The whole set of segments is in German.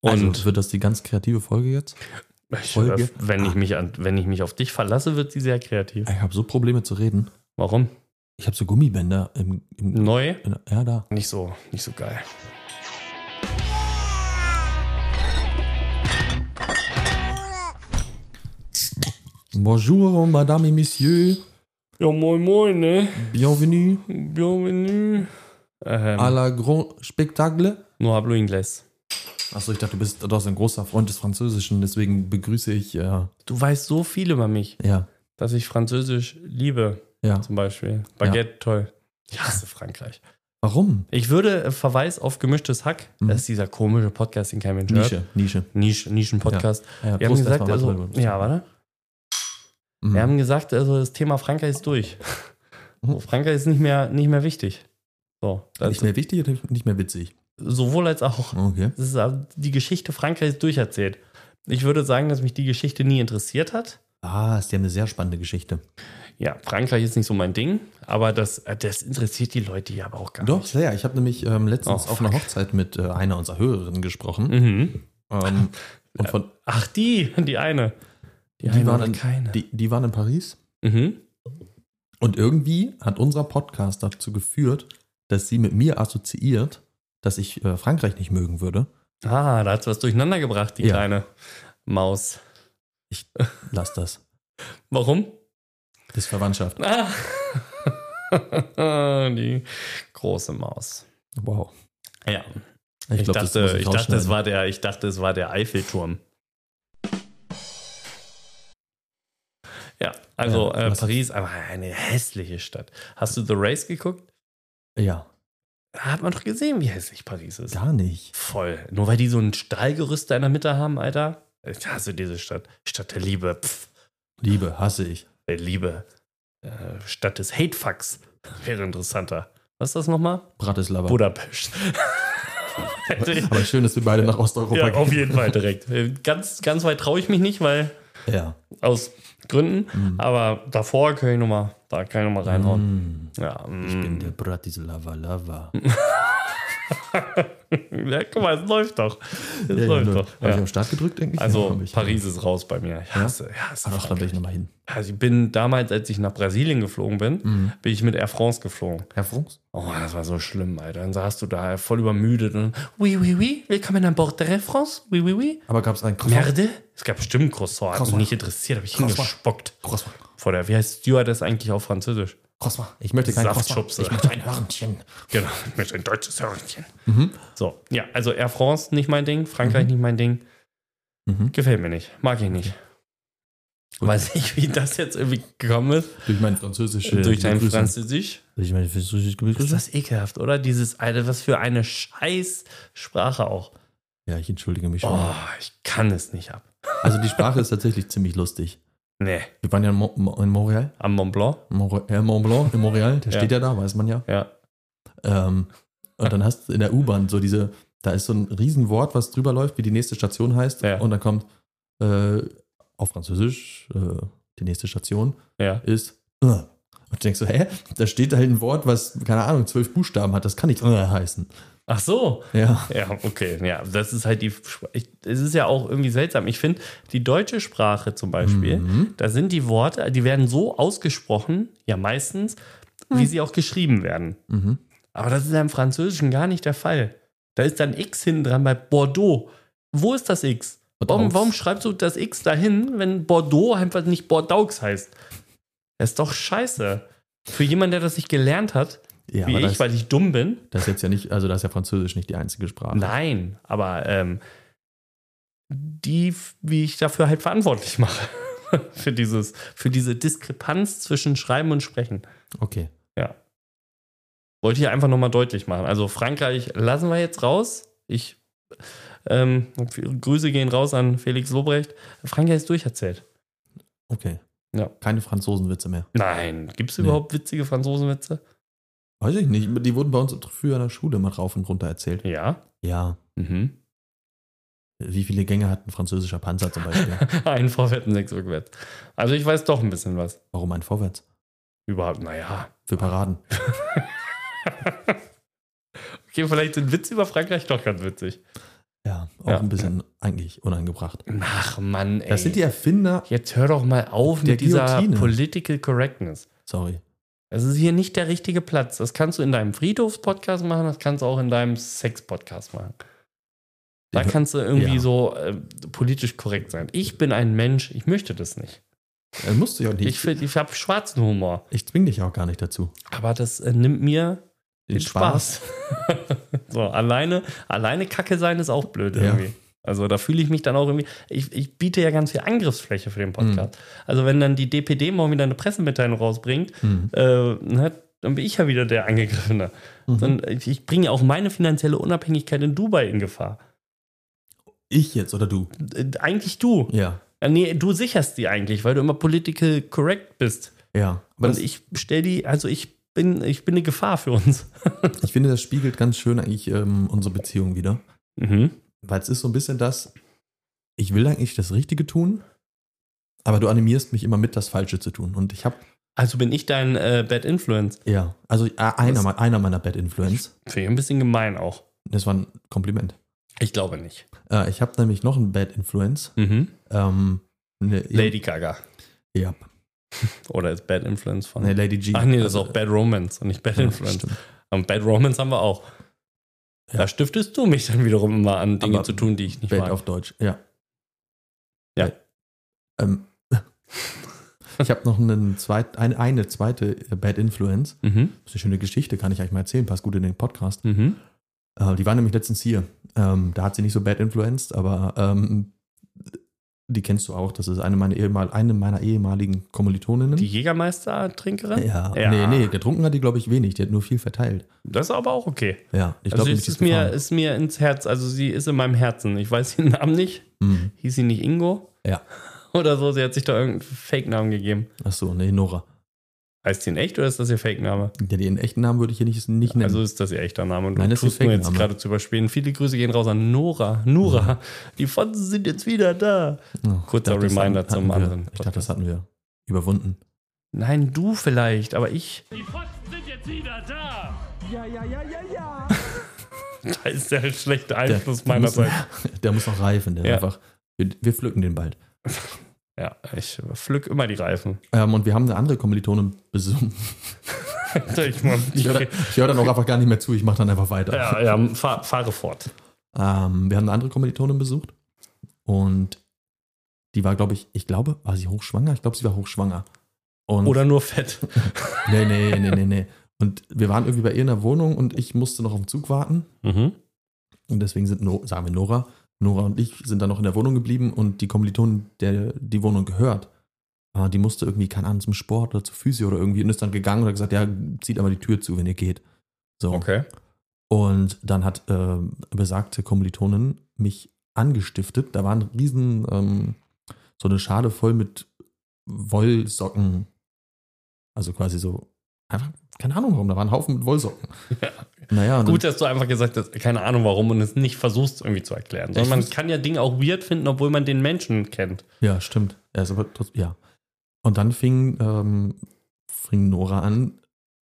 Und also wird das die ganz kreative Folge jetzt? wenn ich mich auf dich verlasse, wird sie sehr kreativ. Ich habe so Probleme zu reden. Warum? Ich habe so Gummibänder im Neu? Ja, da. Nicht so geil. Bonjour, Madame et Messieurs. Ja, moin, moin, ne? Bienvenue Bienvenue. à la Grand Spectacle. No hablo inglés. Achso, ich dachte, du bist doch ein großer Freund des Französischen, deswegen begrüße ich. Du weißt so viel über mich, Ja. dass ich Französisch liebe, Ja. zum Beispiel. Baguette, toll. Ich hasse Frankreich. Warum? Ich würde Verweis auf Gemischtes Hack, das ist dieser komische Podcast, den kein Mensch hört. Nischen-Podcast. Ja, Wir haben gesagt, also, ja, warte. Mhm. Wir haben gesagt, also das Thema Frankreich ist durch. So, Frankreich ist nicht mehr wichtig. So, Nicht mehr wichtig oder nicht mehr witzig? sowohl als auch. Okay. Das ist, die Geschichte Frankreichs ist durcherzählt. Ich würde sagen, dass mich die Geschichte nie interessiert hat. Die haben eine sehr spannende Geschichte. Ja, Frankreich ist nicht so mein Ding, aber das interessiert die Leute ja aber auch gar Doch, nicht. sehr. Ich habe nämlich letztens auf einer Hochzeit mit einer unserer Hörerinnen gesprochen. Mhm. Und von, Ach, die eine. die eine waren oder keine. die waren in Paris. Mhm. Und irgendwie hat unser Podcast dazu geführt, dass sie mit mir assoziiert, dass ich Frankreich nicht mögen würde. Ah, da hat was durcheinander gebracht, die Ja. kleine Maus. Ich lass das. Warum? Das ist Verwandtschaft. Ah. Die große Maus. Wow. Ja. Ich glaub, das muss Ich dachte, es rausschneiden. war der Eiffelturm. Ja, also Ja, Paris, aber eine hässliche Stadt. Hast du The Race geguckt? Ja, Da hat man doch gesehen, wie hässlich Paris ist. gar nicht. Voll. Nur weil die so ein Stahlgerüst da in der Mitte haben, Alter. Ich hasse diese Stadt. Stadt der Liebe. Pff, Liebe, hasse ich. der Liebe. Stadt des Hatefucks. Wäre interessanter. Was ist das nochmal? Bratislava. Budapest. Aber schön, dass wir beide nach Osteuropa Ja, gehen. auf jeden Fall direkt. Ganz, ganz weit traue ich mich nicht, weil Ja. aus Gründen. Aber davor kann ich nochmal reinhauen. Ja, Ich bin der Bratislava-Lava. ja, guck mal, es läuft doch. Es Ja, läuft ja, doch. Habe ich Ja. am Start gedrückt, denke ich? Also Ja, hab ich. Paris ist raus bei mir. Ich hasse Ach, da will ich nochmal hin. Also ich bin damals, als ich nach Brasilien geflogen bin, bin ich mit Air France geflogen. Herr Frunks? Oh, das war so schlimm, Alter. Dann saßt du da voll übermüdet und oui, oui, oui, willkommen an Bord der Air France. Oui, oui, oui. Aber gab es ein Croissant? Merde. Es gab bestimmt ein Croissant. Hat mich Croissant. nicht interessiert, habe ich Croissant. hingespuckt. Croissant. Vor der, wie heißt Stewardess eigentlich auf Französisch? Croissant. Ich möchte kein Croissant. Saftschubse. Ich möchte ein Hörnchen. Genau, mit ein deutsches Hörnchen. So, ja, also Air France nicht mein Ding, Frankreich nicht mein Ding. Gefällt mir nicht, mag ich nicht. Weiß nicht, wie das jetzt irgendwie gekommen ist. Durch mein Französisch. Durch dein Französisch. Durch mein Französisch Ist Begrüßung. das ekelhaft, oder? Dieses, Alter, was für eine Scheiß-Sprache auch. Ja, ich entschuldige mich schon. Oh, ich kann es nicht ab. Also die Sprache ist tatsächlich ziemlich lustig. Nee. Wir waren ja in Montreal. Am Mont Blanc? Mont Blanc in Montreal. Der steht ja da, weiß man ja. Ja. Und dann hast du in der U-Bahn so da ist so ein Riesenwort, was drüber läuft, wie die nächste Station heißt. Ja. Und dann kommt auf Französisch, die nächste Station Ja. ist Und du denkst so, da steht halt ein Wort, was, keine Ahnung, 12 Buchstaben hat. Das kann nicht heißen. Ach so. Ja. Ja, okay. Ja, das ist halt es ist ja auch irgendwie seltsam. Ich finde, die deutsche Sprache zum Beispiel, da sind die Worte, die werden so ausgesprochen, ja meistens, wie sie auch geschrieben werden. Aber das ist ja im Französischen gar nicht der Fall. Da ist dann X hinten dran bei Bordeaux. Wo ist das X? Warum schreibst du das X dahin, wenn Bordeaux einfach nicht Bordeaux heißt? Das ist doch scheiße. Für jemanden, der das nicht gelernt hat, Ja, wie ich, weil ich dumm bin. Das ist jetzt ja nicht, also das ist ja Französisch nicht die einzige Sprache. Nein, aber wie ich dafür halt verantwortlich mache. für diese Diskrepanz zwischen Schreiben und Sprechen. Okay. Ja. Wollte ich einfach nochmal deutlich machen. Also Frankreich lassen wir jetzt raus. Grüße gehen raus an Felix Lobrecht. Frankreich ist durcherzählt. Okay. Ja. Keine Franzosenwitze mehr. Nein, gibt es überhaupt witzige Franzosenwitze? Weiß ich nicht. Die wurden bei uns früher in der Schule mal rauf und runter erzählt. Ja. Ja. Mhm. Wie viele Gänge hat ein französischer Panzer zum Beispiel? Ein vorwärts und 6 rückwärts. Also ich weiß doch ein bisschen was. Warum ein Vorwärts? Überhaupt, naja. Für Paraden. Okay, vielleicht sind Witze über Frankreich doch ganz witzig. Ja, auch Ja. ein bisschen eigentlich unangebracht. Ach Mann, ey. Das sind die Erfinder. Jetzt hör doch mal auf Der mit dieser Guillotine. Political Correctness. Sorry. Es ist hier nicht der richtige Platz. Das kannst du in deinem Friedhofs-Podcast machen, das kannst du auch in deinem Sex-Podcast machen. Da kannst du irgendwie Ja. so politisch korrekt sein. Ich bin ein Mensch, ich möchte das nicht. Musst du ja nicht. Ich habe schwarzen Humor. Ich zwinge dich auch gar nicht dazu. Aber das nimmt mir den Spaß. So, alleine Kacke sein ist auch blöd Ja. irgendwie. Also da fühle ich mich dann auch irgendwie, ich biete ja ganz viel Angriffsfläche für den Podcast. Also wenn dann die DPD morgen wieder eine Pressemitteilung rausbringt, dann bin ich ja wieder der Angegriffene. Dann, ich bringe auch meine finanzielle Unabhängigkeit in Dubai in Gefahr. Ich jetzt oder du? Eigentlich du. Ja. Nee, du sicherst die eigentlich, weil du immer political correct bist. Ja. Aber Und ich stelle die, also ich bin eine Gefahr für uns. ich finde, das spiegelt ganz schön eigentlich unsere Beziehung wieder. Mhm. Weil es ist so ein bisschen das, ich will eigentlich das Richtige tun, aber du animierst mich immer mit, das Falsche zu tun. Und ich habe, Also bin ich dein Bad Influence. ja, also einer meiner Bad Influence. Finde ich ein bisschen gemein auch. Das war ein Kompliment. Ich glaube nicht. Ich habe nämlich noch einen Bad Influence. Lady Gaga. Ja. Oder ist Bad Influence von. Nee, Lady G. Ach nee, das Also, ist auch Bad Romance und nicht Bad ja, Influence. stimmt. Und Bad Romance haben wir auch. Ja. Da stiftest du mich dann wiederum immer an, Dinge Aber zu tun, die ich nicht Bad mag. auf Deutsch, ja. Ja. Ich habe noch eine zweite Bad Influence. Mhm. Das ist eine schöne Geschichte, kann ich eigentlich mal erzählen, passt gut in den Podcast. Mhm. Die war nämlich letztens hier. Da hat sie nicht so bad influenced, aber die kennst du auch. Das ist eine meiner ehemaligen Kommilitoninnen. Die Jägermeister-Trinkerin? Ja. Ja. Nee, getrunken hat die, glaube ich, wenig. Die hat nur viel verteilt. Das ist aber auch okay. Ja, ich Also glaube, es ist mir ins Herz, also sie ist in meinem Herzen. Ich weiß ihren Namen nicht. Mhm. Hieß sie nicht Ingo? Ja. Oder so, sie hat sich da irgendeinen Fake-Namen gegeben. Ach so, nee, Nora. Heißt sie in echt oder ist das ihr Fake-Name? Ja, den echten Namen würde ich hier nicht nennen. Also ist das ihr echter Name und du Nein, das ist tust ihr nur jetzt Fake-Name. gerade zu überspielen. Viele Grüße gehen raus an Nora. Die Fonsen sind jetzt wieder da. Oh, Kurzer ich dachte, das Reminder hatten zum wir. anderen Ich dachte, das hatten wir überwunden. Nein, du vielleicht, aber ich. Die Pfosten sind jetzt wieder da. Ja. Da ist der schlechte Der Einfluss muss, meinerseits. der muss noch reifen. Der Ja. einfach, wir pflücken den bald. Ja, ich pflück immer die Reifen. Und wir haben eine andere Kommilitonin besucht. Ich höre dann auch einfach gar nicht mehr zu, ich mache dann einfach weiter. ja, fahre fort. Wir haben eine andere Kommilitonin besucht und die war, war sie hochschwanger? Ich glaube, sie war hochschwanger. Und Oder nur fett. Nee. Und wir waren irgendwie bei ihr in der Wohnung und ich musste noch auf den Zug warten. Mhm. Und deswegen sagen wir Nora und ich sind dann noch in der Wohnung geblieben und die Kommilitonin, der die Wohnung gehört, die musste irgendwie, keine Ahnung, zum Sport oder zur Physio oder irgendwie und ist dann gegangen und hat gesagt, ja, zieht aber die Tür zu, wenn ihr geht. So. Okay. Und dann hat besagte Kommilitonin mich angestiftet. Da war ein riesen, so eine Schale voll mit Wollsocken. Also quasi so, einfach, keine Ahnung warum, da war ein Haufen mit Wollsocken. Ja. Naja, und Gut, dass du einfach gesagt hast, keine Ahnung warum und es nicht versuchst irgendwie zu erklären. Sondern man kann ja Dinge auch weird finden, obwohl man den Menschen kennt. ja, stimmt. Ja, ist aber trotzdem, ja. Und dann fing Nora an,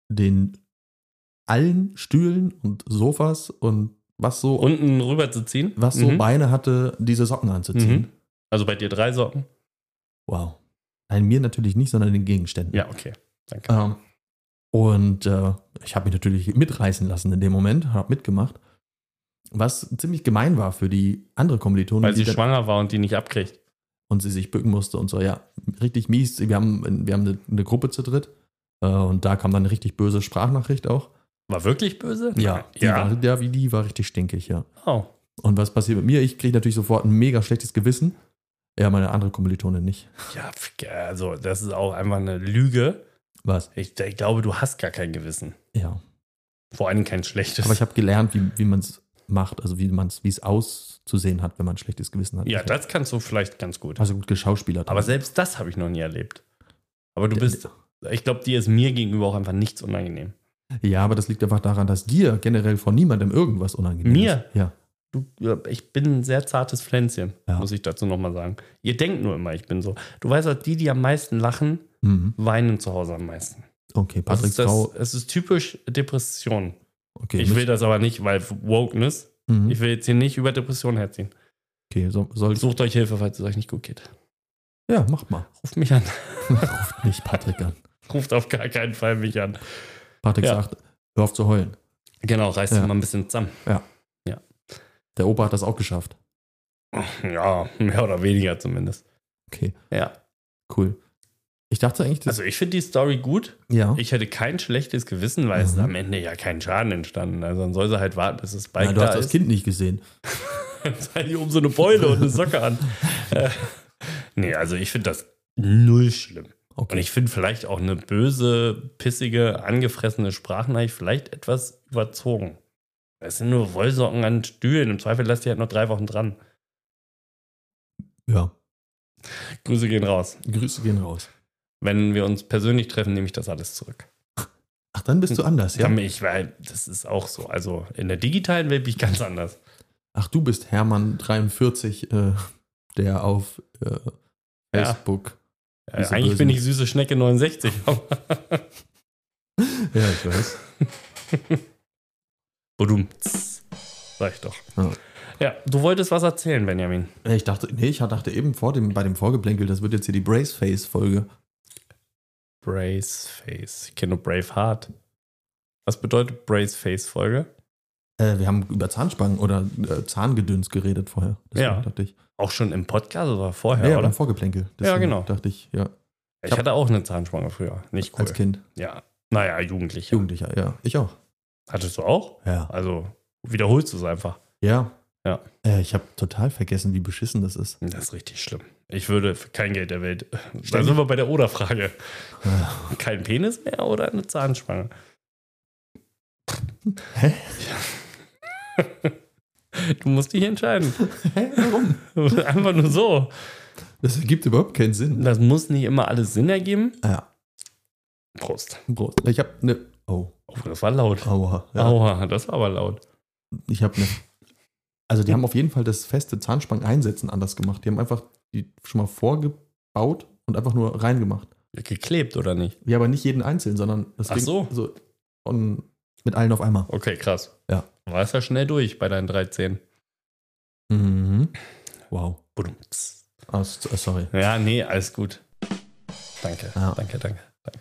allen Stühlen und Sofas und was so, Unten rüber zu ziehen. was so Beine hatte, diese Socken anzuziehen. Mhm. Also bei dir 3 Socken? Wow. Nein, mir natürlich nicht, sondern den Gegenständen. Ja, okay. Danke. Und ich habe mich natürlich mitreißen lassen in dem Moment, habe mitgemacht. Was ziemlich gemein war für die andere Kommilitonin. Weil sie die schwanger war und die nicht abkriegt. und sie sich bücken musste und so. Ja, richtig mies. Wir haben eine Gruppe zu dritt und da kam dann eine richtig böse Sprachnachricht auch. War wirklich böse? Ja, die war richtig stinkig, ja. Oh. Und was passiert mit mir? Ich kriege natürlich sofort ein mega schlechtes Gewissen. Ja, meine andere Kommilitonin nicht. Ja, also das ist auch einfach eine Lüge. Was? Ich glaube, du hast gar kein Gewissen. Ja. Vor allem kein schlechtes. Aber ich habe gelernt, wie man es macht, also wie es auszusehen hat, wenn man ein schlechtes Gewissen hat. Ja, das kannst du vielleicht ganz gut. Also gut geschauspielert. Aber selbst das habe ich noch nie erlebt. Aber ich glaube, dir ist mir gegenüber auch einfach nichts unangenehm. Ja, aber das liegt einfach daran, dass dir generell von niemandem irgendwas unangenehm Mir? ist. Ja. Ich bin ein sehr zartes Pflänzchen, Ja. muss ich dazu nochmal sagen. Ihr denkt nur immer, ich bin so. Du weißt halt, die am meisten lachen, Mhm. weinen zu Hause am meisten. Okay, Das Patricks ist Frau. es ist typisch Depression. Okay, Ich will das aber nicht, weil Wokeness, Mhm. Ich will jetzt hier nicht über Depressionen herziehen. Okay, soll ich. Sucht euch Hilfe, falls es euch nicht gut geht. Ja, macht mal. Ruft mich an. Ruft nicht Patrick an. Ruft auf gar keinen Fall mich an. Patrick Ja. sagt, hör auf zu heulen. Genau, reißt Ja. dich mal ein bisschen zusammen. Der Opa hat das auch geschafft. Ja, mehr oder weniger zumindest. Okay, Ja. cool. Ich dachte eigentlich, das. Also ich finde die Story gut. ja. Ich hätte kein schlechtes Gewissen, weil es ist Mhm. am Ende ja kein Schaden entstanden. Also dann soll sie halt warten, bis das Bike Nein, du da hast das ist. Kind nicht gesehen. Jetzt hat die oben so eine Beule und eine Socke an. Nee, also ich finde das null schlimm. Und Okay. ich finde vielleicht auch eine böse, pissige, angefressene Sprachnachricht vielleicht etwas überzogen. Es sind nur Wollsocken an Stühlen. Im Zweifel lässt die halt noch 3 Wochen dran. Ja. Grüße gehen raus. Grüße gehen raus. Wenn wir uns persönlich treffen, nehme ich das alles zurück. Ach, dann bist du anders, ja? Weil das ist auch so. Also in der digitalen Welt bin ich ganz anders. Ach, du bist Hermann 43, der auf Ja. Facebook. Diese Eigentlich bösen- bin ich süße Schnecke 69. Ja, ich weiß. Budum. Sag ich doch. Ja. Ja, du wolltest was erzählen, Benjamin. Ich dachte eben bei dem Vorgeplänkel, das wird jetzt hier die Braceface-Folge. Braceface. Ich kenne nur Braveheart. Was bedeutet Braceface-Folge? Wir haben über Zahnspangen oder Zahngedöns geredet vorher. Ja. Dachte ich. Auch schon im Podcast oder vorher, Ja, oder? beim Vorgeplänkel. Ja, Deswegen genau. Dachte ich, ja. Ich hatte auch eine Zahnspange früher. Nicht cool. Als Kind. Ja. Naja, Jugendlicher. Jugendlicher, ja. Ich auch. Hattest du auch? Ja. Also wiederholst du es einfach. Ja. Ja. Ich habe total vergessen, wie beschissen das ist. Das ist richtig schlimm. Ich würde für kein Geld der Welt. Da Ständig- sind wir bei der Oder-Frage. Kein Penis mehr oder eine Zahnspange? Hä? Du musst dich entscheiden. Hä? Warum? Einfach nur so. Das ergibt überhaupt keinen Sinn. Das muss nicht immer alles Sinn ergeben. Ja. Prost. Prost. Ich habe eine. Oh. Oh, das war laut. Aua. Ja. Aua, das war aber laut. Ich habe eine. Also, die haben auf jeden Fall das feste Zahnspangen-Einsetzen anders gemacht. Die haben einfach die schon mal vorgebaut und einfach nur reingemacht. Geklebt oder nicht? Ja, aber nicht jeden einzeln, sondern das Ach so. und mit allen auf einmal. Okay, krass. Ja. War es ja schnell durch bei deinen 13. Mhm. Wow. Budumts. Sorry. Ja, nee, alles gut. Danke, Ja. danke.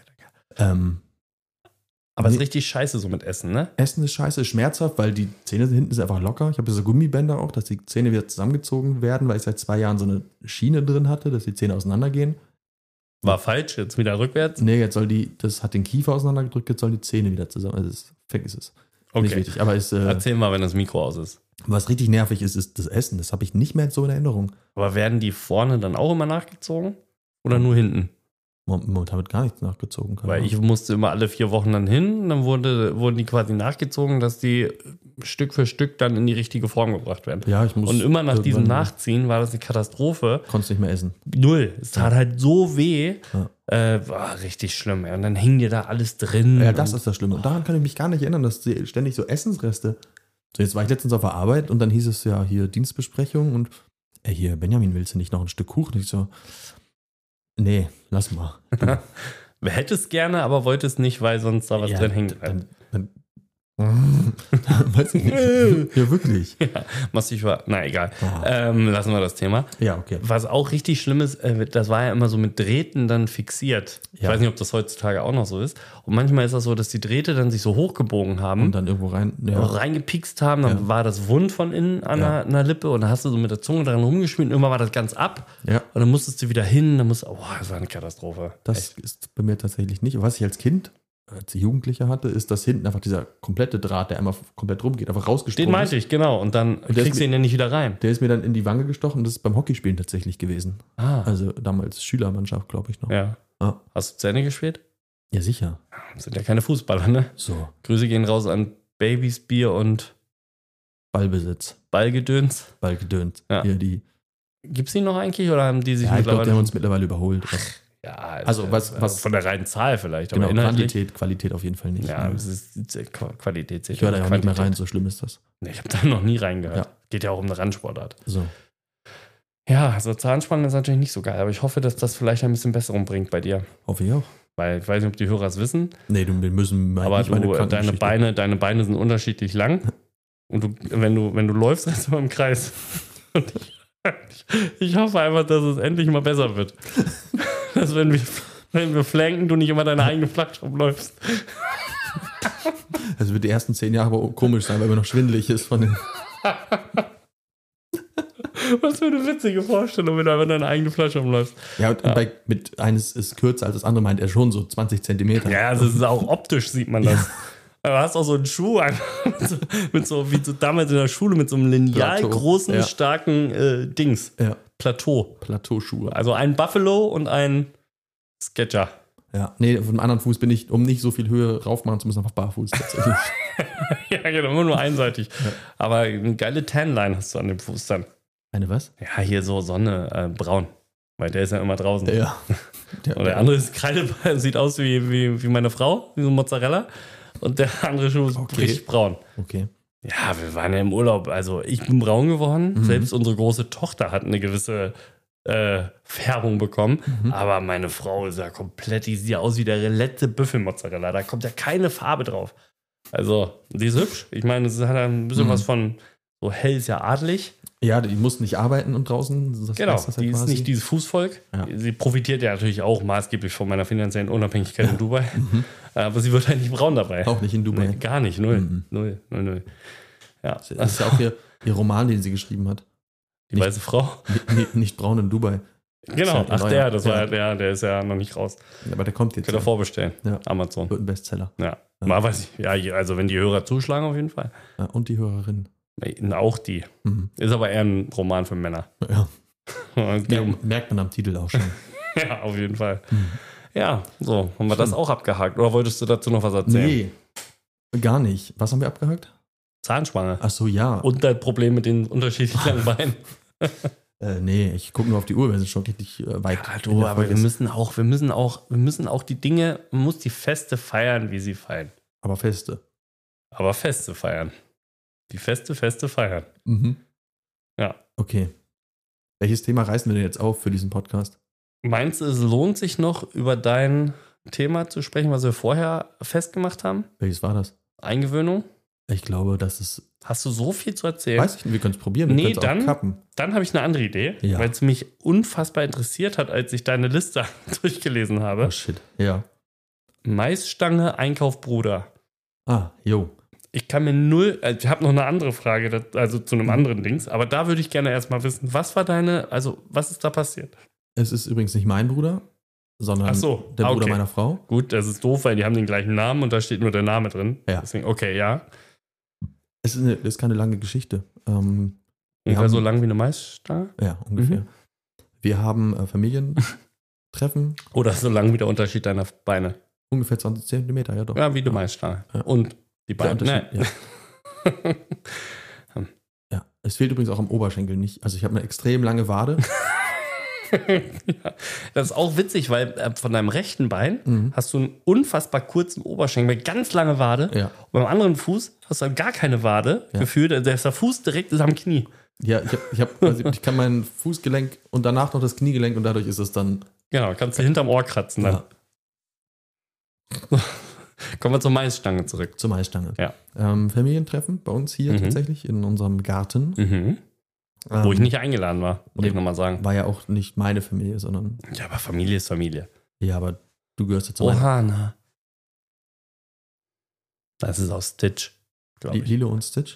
Aber es ist richtig scheiße so mit Essen, ne? Essen ist scheiße, ist schmerzhaft, weil die Zähne hinten sind einfach locker. Ich habe so Gummibänder auch, dass die Zähne wieder zusammengezogen werden, weil ich seit 2 Jahren so eine Schiene drin hatte, dass die Zähne auseinandergehen. War falsch, jetzt wieder rückwärts. Nee, das hat den Kiefer auseinandergedrückt, jetzt sollen die Zähne wieder zusammen. Also vergiss es. Nicht Okay. wichtig. Aber Erzähl mal, wenn das Mikro aus ist. was richtig nervig ist das Essen. Das habe ich nicht mehr so in Erinnerung. Aber werden die vorne dann auch immer nachgezogen? Oder nur hinten? Momentan wird gar nichts nachgezogen. keine Weil Ahnung. ich musste immer alle 4 Wochen dann hin, dann wurden die quasi nachgezogen, dass die Stück für Stück dann in die richtige Form gebracht werden. Ja, ich muss. Und immer nach diesem irgendwann- Nachziehen war das eine Katastrophe. Konntest nicht mehr essen. Null. Es tat halt so weh. Ja. War richtig schlimm. Ja. Und dann hing dir da alles drin. Ja, das und ist das Schlimme. Und daran kann ich mich gar nicht erinnern, dass die ständig so Essensreste. So, jetzt war ich letztens auf der Arbeit und dann hieß es ja hier Dienstbesprechung und hier, Benjamin, willst du nicht noch ein Stück Kuchen? Ich so, nee, lass mal. Wer hätte es gerne, aber wollte es nicht, weil sonst da was Ja, drin hängt. dann weiß ich nicht. Ja, wirklich. Massiv war. Na, egal. Ah. Lassen wir das Thema. Ja, okay. Was auch richtig schlimm ist, das war ja immer so mit Drähten dann fixiert. Ich Ja. weiß nicht, ob das heutzutage auch noch so ist. Und manchmal ist das so, dass die Drähte dann sich so hochgebogen haben. Und dann irgendwo rein. Ja. Reingepikst haben, dann Ja. war das wund von innen an Ja. einer Lippe und dann hast du so mit der Zunge dran rumgeschmiert und irgendwann war das ganz ab Ja. und dann musstest du wieder hin, das war eine Katastrophe. Das ist bei mir tatsächlich nicht. Was ich als Kind, als Jugendlicher hatte, ist, dass hinten einfach dieser komplette Draht, der einmal komplett rumgeht, einfach rausgestochen Den meinte ist. ich, genau. Und dann der ist kriegst du ihn ja nicht wieder rein. Der ist mir dann in die Wange gestochen. Das ist beim Hockeyspielen tatsächlich gewesen. Ah, Also damals Schülermannschaft, glaube ich noch. ja. Ah. Hast du zu Ende gespielt? Ja, sicher. Sind ja keine Fußballer, ne? So, Grüße gehen raus an Babys, Bier und Ballbesitz, Ballgedöns. Ballgedönt. Ja. Hier die. Gibt's die noch eigentlich oder haben die sich Ja, ich glaube, die haben mittlerweile... uns mittlerweile überholt. Ja, Also was- von der reinen Zahl vielleicht, Genau, aber inhaltlich... Qualität auf jeden Fall nicht. Ja, es ist Qualität. Ich höre da ja auch nicht mehr rein, so schlimm ist das. Nee, ich habe da noch nie reingehört. Ja. Geht ja auch um eine Randsportart. So. Ja, so Zahnspangen ist natürlich nicht so geil, aber ich hoffe, dass das vielleicht ein bisschen Besserung bringt bei dir. Hoffe ich auch. Weil ich weiß nicht, ob die Hörer es wissen, Nee, wir müssen aber nicht meine deine Krankengeschichte- Beine sind unterschiedlich lang Und wenn du läufst, rennst du immer im Kreis. Und ich hoffe einfach, dass es endlich mal besser wird. Dass wenn wir flanken, du nicht immer deine eigene Flagge rumläufst. Das wird die ersten 10 Jahre aber komisch sein, weil mir noch schwindelig ist von den. Was für eine witzige Vorstellung, wenn du einfach deine eigene Flasche rumläufst. Ja, und mit eines ist kürzer als das andere, meint er schon so 20 Zentimeter. Ja, also es ist auch optisch, sieht man das. Du hast auch so einen Schuh einfach mit so, wie so damals in der Schule, mit so einem lineal Plateau. großen, Ja. starken Dings. Ja. Plateau. Plateauschuhe. Also ein Buffalo und ein Sketcher. Ja, nee, von dem anderen Fuß bin ich, um nicht so viel Höhe raufmachen zu müssen, einfach barfuß tatsächlich. Ja, genau, immer nur einseitig. Ja. Aber eine geile Tanline hast du an dem Fuß dann. Eine was? Ja, hier so Sonne, braun. Weil der ist ja immer draußen. Ja. Und der andere ist Kreideball, sieht aus wie meine Frau, wie so Mozzarella. Und der andere Schuh ist richtig braun. Okay. Ja, wir waren ja im Urlaub. Also ich bin braun geworden. Selbst unsere große Tochter hat eine gewisse Färbung bekommen. Aber meine Frau ist ja komplett, die sieht ja aus wie der letzte Büffelmozzarella. Da kommt ja keine Farbe drauf. Also, die ist hübsch. Ich meine, es hat ein bisschen was von so hell ist ja adlig. Ja, die muss nicht arbeiten und draußen. Das Genau, heißt das ja die ist quasi. nicht dieses Fußvolk. Ja. Sie profitiert ja natürlich auch maßgeblich von meiner finanziellen Unabhängigkeit in Dubai. Aber sie wird halt nicht braun dabei. Auch nicht in Dubai. Nee, gar nicht, null. Null. Ja, Das ist ja auch ihr Roman, den sie geschrieben hat. die weiße Frau. Nicht braun in Dubai. Genau, Ist ja das war der ist ja noch nicht raus. Aber der kommt jetzt. Könnt ihr vorbestellen. Ja. Amazon. Wird ein Bestseller. Ja. Mal weiß ich. Ja, also wenn die Hörer zuschlagen, auf jeden Fall. Ja, und die Hörerin. Auch die. Ist aber eher ein Roman für Männer. Ja. Es geht um- Merkt man am Titel auch schon. Ja, auf jeden Fall. Ja, so, haben wir das auch abgehakt. Oder wolltest du dazu noch was erzählen? Nee, gar nicht. Was haben wir abgehakt? Zahnspange. Ach so, ja. Und das Problem mit den unterschiedlich langen Beinen. Nee, ich gucke nur auf die Uhr, wir sind schon richtig weit. Ja, in du, der aber Folge. wir müssen auch die Dinge, man muss die Feste feiern, wie sie fallen. Aber feste. Aber Feste feiern. Die Feste feiern. Ja. Okay. Welches Thema reißen wir denn jetzt auf für diesen Podcast? Meinst du, es lohnt sich noch, über dein Thema zu sprechen, was wir vorher festgemacht haben? Welches war das? Eingewöhnung? Ich glaube, das ist. Hast du so viel zu erzählen? Weiß ich nicht, wir können es probieren. Wir Nee, können's auch kappen. Dann habe ich eine andere Idee, Ja. weil es mich unfassbar interessiert hat, als ich deine Liste durchgelesen habe. Oh shit. Ja. Maisstange, Einkauf, Bruder. Ah, jo. Ich kann mir ich habe noch eine andere Frage, also zu einem anderen Dings, aber da würde ich gerne erstmal wissen, was ist da passiert? Es ist übrigens nicht mein Bruder, sondern Ach so, der Bruder okay. meiner Frau. Gut, das ist doof, weil die haben den gleichen Namen und da steht nur der Name drin. Ja. Deswegen, okay, ja. Es ist keine lange Geschichte. Wir Ungefähr haben- so lang wie eine Maisstange? Ja, ungefähr. Wir haben Familientreffen, Oder so lang wie der Unterschied deiner Beine? ungefähr 20 Zentimeter, ja doch. Ja, wie eine Maisstange. Ja. Und die Der Beine. Unterschied, Nee. Ja, es fehlt übrigens auch am Oberschenkel nicht. Also ich habe eine extrem lange Wade. Ja, das ist auch witzig, weil von deinem rechten Bein hast du einen unfassbar kurzen Oberschenkel, ganz lange Wade. Ja. Und beim anderen Fuß hast du gar keine Wade Ja. gefühlt. Also der Fuß direkt ist am Knie. Ja, ich kann mein Fußgelenk und danach noch das Kniegelenk und dadurch ist es dann. Genau, kannst du hinterm Ohr kratzen dann. Ja, Kommen wir zur Maisstange zurück. zur Maisstange. Ja. Familientreffen bei uns hier tatsächlich in unserem Garten. Wo ich nicht eingeladen war, muss nee. ich nochmal sagen. War ja auch nicht meine Familie, sondern. Ja, aber Familie ist Familie. Ja, aber du gehörst ja zu meiner. Ohana. Das ist aus Stitch, glaube ich. Lilo und Stitch.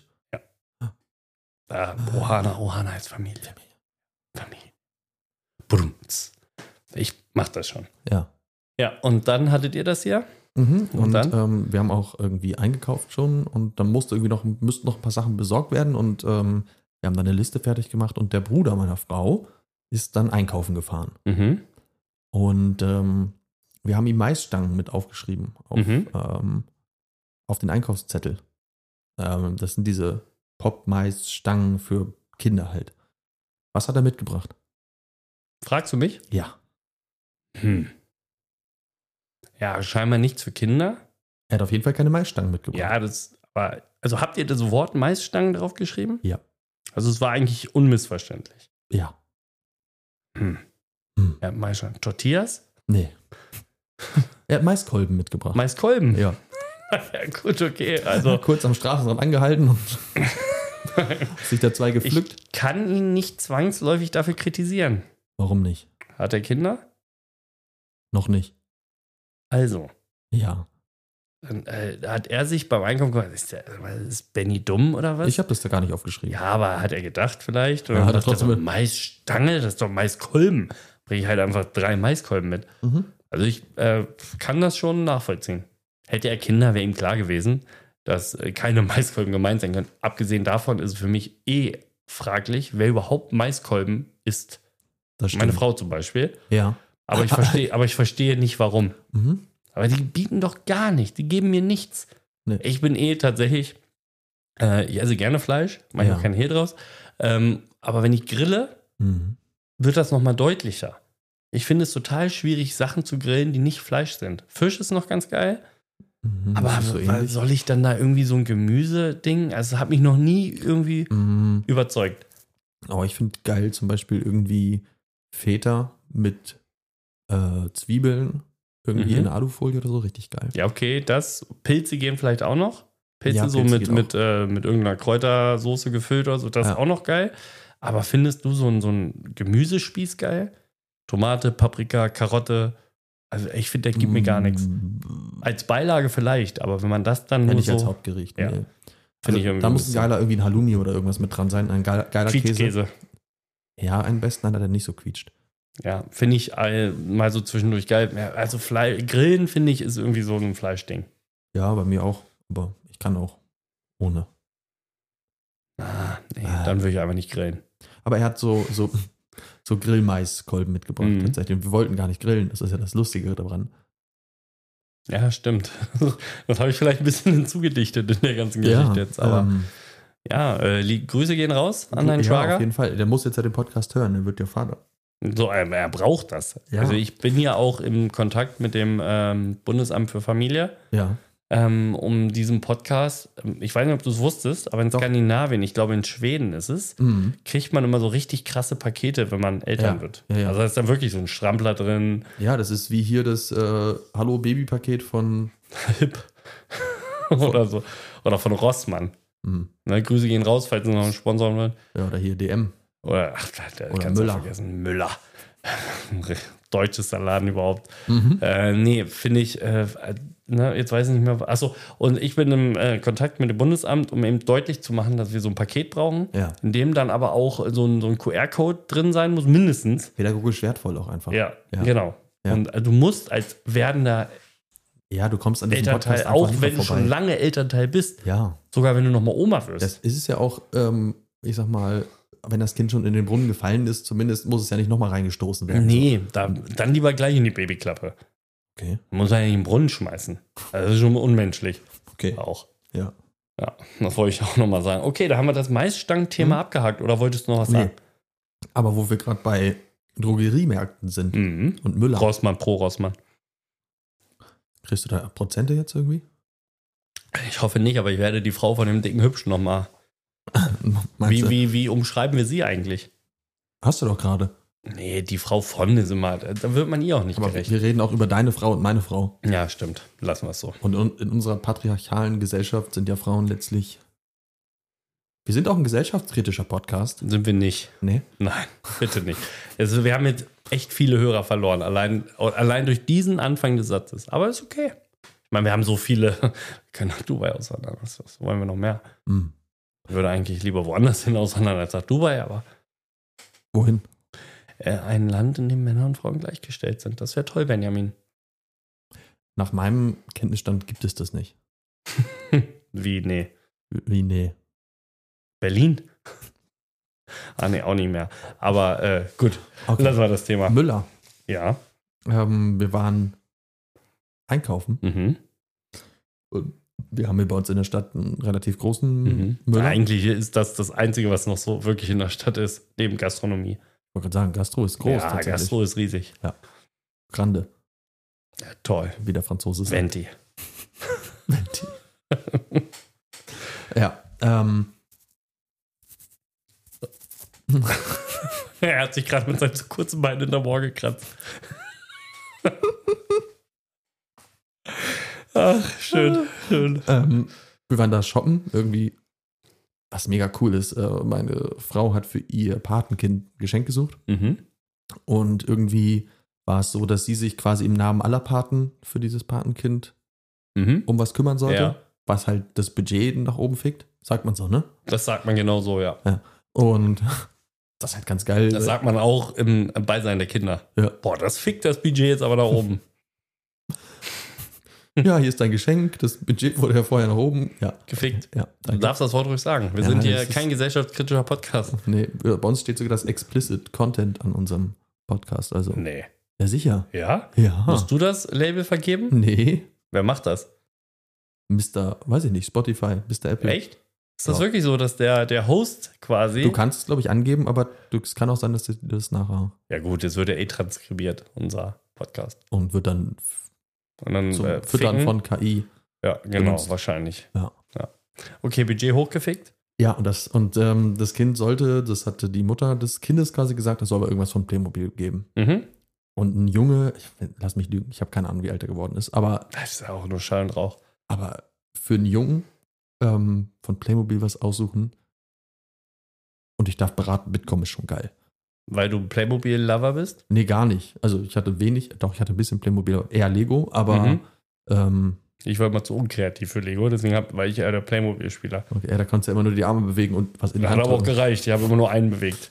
Ohana ist Familie. Familie. Brumms. Ich mach das schon. Ja. Ja, und dann hattet ihr das hier? Und Und dann? wir haben auch irgendwie eingekauft schon und dann mussten noch ein paar Sachen besorgt werden und wir haben dann eine Liste fertig gemacht und der Bruder meiner Frau ist dann einkaufen gefahren. Und wir haben ihm Maisstangen mit aufgeschrieben auf den Einkaufszettel. Das sind diese Pop-Mais-Stangen für Kinder halt. Was hat er mitgebracht? Fragst du mich? Ja. Ja, scheinbar nichts für Kinder. Er hat auf jeden Fall keine Maisstangen mitgebracht. Ja, also habt ihr das Wort Maisstangen drauf geschrieben? Ja. Also es war eigentlich unmissverständlich. Ja. Ja, Maisstangen. Tortillas? Nee. Er hat Maiskolben mitgebracht. Maiskolben? Ja. Ja, gut, okay. Also, Kurz am Straßenrand angehalten und Hast sich da 2 gepflückt? Ich kann ihn nicht zwangsläufig dafür kritisieren. Warum nicht? Hat er Kinder? Noch nicht. Also, Ja. dann, hat er sich beim Einkaufen gesagt, ist Benny dumm oder was? Ich habe das da gar nicht aufgeschrieben. Ja, aber hat er gedacht vielleicht? Ja, hat er dachte trotzdem so, mit. Maisstange, das ist doch Maiskolben. Bringe ich halt einfach 3 Maiskolben mit. Mhm. Also ich kann das schon nachvollziehen. Hätte er Kinder, wäre ihm klar gewesen, dass keine Maiskolben gemeint sein können. Abgesehen davon ist es für mich fraglich, wer überhaupt Maiskolben isst. Das stimmt. Meine Frau zum Beispiel. Ja. Aber ich verstehe nicht, warum. Mhm. Aber die bieten doch gar nichts. Die geben mir nichts. Nee. Ich bin tatsächlich, ich esse gerne Fleisch, mache ich Ja. auch keinen Hehl draus. Aber wenn ich grille, Mhm. wird das nochmal deutlicher. Ich finde es total schwierig, Sachen zu grillen, die nicht Fleisch sind. Fisch ist noch ganz geil, Mhm. aber Das ist so ähnlich. soll ich dann da irgendwie so ein Gemüse-Ding? Also, es hat mich noch nie irgendwie Mhm. überzeugt. Aber ich finde geil zum Beispiel irgendwie Feta mit Zwiebeln irgendwie Mhm. in Alufolie oder so, richtig geil. Ja, okay, Pilze gehen vielleicht auch noch. Pilze Ja, so Pilze mit geht irgendeiner Kräutersoße gefüllt oder so, das Ja. ist auch noch geil. Aber findest du so ein Gemüsespieß geil? Tomate, Paprika, Karotte. Also ich finde, der gibt mir gar nichts. Als Beilage vielleicht, aber wenn man das dann Ja, nur nicht als so... Hauptgericht. Ja. Nee. Finde ich irgendwie da ein muss ein bisschen- geiler irgendwie ein Halloumi oder irgendwas mit dran sein. Ein geiler Käse. Quietschkäse. Ja, einen besten hat er, der nicht so quietscht. Ja, finde ich mal so zwischendurch geil. Ja, also Grillen, finde ich, ist irgendwie so ein Fleischding. Ja, bei mir auch. Aber ich kann auch ohne. Nee, dann würde ich einfach nicht grillen. Aber er hat so Grillmaiskolben mitgebracht Mhm. tatsächlich. Und wir wollten gar nicht grillen. Das ist ja das Lustige daran. Ja, stimmt. Das habe ich vielleicht ein bisschen hinzugedichtet in der ganzen Geschichte jetzt. Aber Grüße gehen raus an deinen ja, Schwager. auf jeden Fall. Der muss jetzt ja den Podcast hören. Der wird ja Vater. So, er braucht das. Ja. Also ich bin ja auch im Kontakt mit dem Bundesamt für Familie, Ja. um diesen Podcast, ich weiß nicht, ob du es wusstest, aber in Doch. Skandinavien, ich glaube in Schweden ist es, Mhm. kriegt man immer so richtig krasse Pakete, wenn man Eltern Ja. wird. Ja, ja. Also da ist dann wirklich so ein Strampler drin, Ja, das ist wie hier das Hallo-Baby-Paket von. Hip oder so. Oder von Rossmann. Mhm. Ne, Grüße gehen raus, falls Sie noch einen Sponsor wollen. Ja, oder hier DM. Oder, der Oder kannst du Müller. vergessen. Müller. Deutschester Laden überhaupt. Mhm. Nee, finde ich, jetzt weiß ich nicht mehr. Achso, und ich bin im Kontakt mit dem Bundesamt, um eben deutlich zu machen, dass wir so ein Paket brauchen, Ja. in dem dann aber auch so ein QR-Code drin sein muss, mindestens. Pädagogisch wertvoll auch einfach. Ja, Ja. genau. Ja. Und du musst als werdender Ja, du kommst an diesem Elternteil, Podcast auch einfach wenn du nicht schon vorbei. lange Elternteil bist, Ja, sogar wenn du nochmal Oma wirst. das ist es ja auch, ich sag mal, wenn das Kind schon in den Brunnen gefallen ist, zumindest muss es ja nicht nochmal reingestoßen werden. Nee, dann lieber gleich in die Babyklappe. Okay, Muss er ja nicht in den Brunnen schmeißen. Also das ist schon unmenschlich. okay. Auch. Ja. Ja, das wollte ich auch nochmal sagen. Okay, da haben wir das Maisstangen-Thema abgehakt. Oder wolltest du noch was Nee. sagen? Aber wo wir gerade bei Drogeriemärkten sind Mhm. und Müller, Rossmann, pro Rossmann. kriegst du da Prozente jetzt irgendwie? Ich hoffe nicht, aber ich werde die Frau von dem dicken Hübschen nochmal. Meinst du? Wie umschreiben wir sie eigentlich? Hast du doch gerade. Nee, die Frau von ist immer, da wird man ihr auch nicht Aber gerecht. wir reden auch über deine Frau und meine Frau. Ja, stimmt. Lassen wir es so. Und in unserer patriarchalen Gesellschaft sind ja Frauen letztlich. Wir sind auch ein gesellschaftskritischer Podcast. Sind wir nicht. Nee. Nein, bitte nicht. Also wir haben jetzt echt viele Hörer verloren, allein durch diesen Anfang des Satzes. Aber ist okay. Ich meine, wir haben so viele, wir können nach Dubai auswandern. Was wollen wir noch mehr? Hm. Ich würde eigentlich lieber woanders hin auswandern als nach Dubai, aber Wohin? ein Land, in dem Männer und Frauen gleichgestellt sind. Das wäre toll, Benjamin. Nach meinem Kenntnisstand gibt es das nicht. Wie, nee. Wie, nee. Berlin? Nee, auch nicht mehr. Aber gut, Okay. lassen wir das Thema. Müller. Ja. Wir waren einkaufen. Mhm. Und wir haben hier bei uns in der Stadt einen relativ großen Mhm. Müller. Eigentlich ist das Einzige, was noch so wirklich in der Stadt ist, neben Gastronomie. Ich wollte gerade sagen, Gastro ist groß. Ja, tatsächlich. Gastro ist riesig. Grande, Ja, toll. wie der Franzose sagt. Venti. Venti. Ja, Er hat sich gerade mit seinem zu kurzen Bein in der Moor gekratzt. Ach, schön, schön. wir waren da shoppen, irgendwie was mega cool ist, meine Frau hat für ihr Patenkind ein Geschenk gesucht. Mhm. Und irgendwie war es so, dass sie sich quasi im Namen aller Paten für dieses Patenkind Mhm. um was kümmern sollte, Ja. was halt das Budget nach oben fickt. Sagt man so, ne? Das sagt man genau so, ja. Und das ist halt ganz geil. Das sagt man auch im Beisein der Kinder. Ja. Boah, das fickt das Budget jetzt aber nach oben. Ja, hier ist dein Geschenk. Das Budget wurde ja vorher nach oben. Ja, Gefickt. ja. Du Danke. darfst das Wort ruhig sagen. Wir Ja, sind hier das ist- kein gesellschaftskritischer Podcast. Nee, bei uns steht sogar das Explicit Content an unserem Podcast. Also, Nee. ja, sicher. Ja? Ja. Musst du das Label vergeben? Nee. Wer macht das? Mr., weiß ich nicht, Spotify, Mr. Apple. Echt? Ist das Ja. wirklich so, dass der Host quasi. Du kannst es, glaube ich, angeben, aber es kann auch sein, dass das nachher Ja, gut, jetzt wird ja transkribiert, unser Podcast. und wird dann Und dann zum Füttern ficken. von KI. Ja, genau, benutzt. wahrscheinlich. Ja. Okay, Budget hochgefickt. Ja, und das Kind sollte, das hatte die Mutter des Kindes quasi gesagt, es soll aber irgendwas von Playmobil geben. Mhm. Und ein Junge, lass mich lügen, ich habe keine Ahnung, wie alt er geworden ist, aber Das ist ja auch nur Schall und Rauch. für einen Jungen von Playmobil was aussuchen und ich darf beraten mitkommen, ist schon geil. Weil du Playmobil-Lover bist? Nee, gar nicht. Also ich hatte ich hatte ein bisschen Playmobil, eher Lego, aber Ich war mal zu unkreativ für Lego, deswegen war ich eher der Playmobil-Spieler. okay, da konntest du ja immer nur die Arme bewegen und was in die Hat Hand aber auch drücken. gereicht, ich habe immer nur einen bewegt.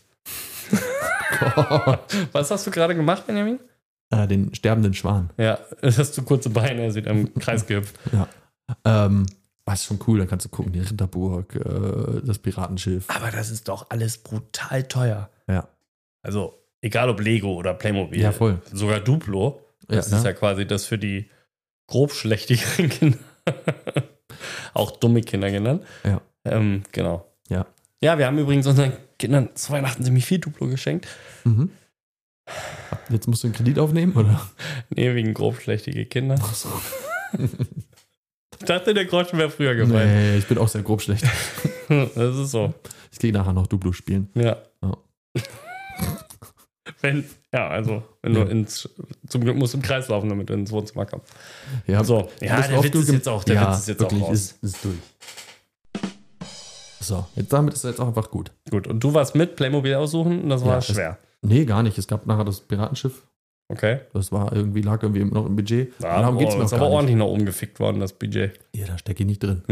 Was hast du gerade gemacht, Benjamin? Den sterbenden Schwan. Ja, das hast du kurze Beine, er ist wieder im Kreis gehüpft. Was ist schon cool, dann kannst du gucken, die Ritterburg, das Piratenschiff. Aber das ist doch alles brutal teuer. Ja. Also, egal ob Lego oder Playmobil. Ja, voll. Sogar Duplo. Das Ja, ist ja quasi das für die grobschlächtigen Kinder. Auch dumme Kinder genannt. Ja. Genau. Ja. Ja, wir haben übrigens unseren Kindern zu Weihnachten ziemlich viel Duplo geschenkt. Mhm. Jetzt musst du einen Kredit aufnehmen, oder? Nee, wegen grobschlächtige Kinder. Ach so. Ich dachte, der Groschen wäre früher gefallen. Nee, ich bin auch sehr grob schlecht. Das ist so. Ich gehe nachher noch Duplo spielen. Ja. Ja. Wenn Ja. du zum Glück musst du im Kreis laufen, damit du ins Wohnzimmer kommst. Ja, So, ja, bist du der oft Witz ist genug- jetzt auch, der ja, Witz ist jetzt wirklich, auch raus. ist durch. So, damit ist jetzt auch einfach gut. Gut, und du warst mit Playmobil aussuchen und das war Ja, schwer. Nee, gar nicht. Es gab nachher das Piratenschiff. Okay. Das lag irgendwie noch im Budget. Ja, Darum geht's mir ist auch aber gar nicht. ordentlich nach oben gefickt worden, das Budget. Ja, da stecke ich nicht drin.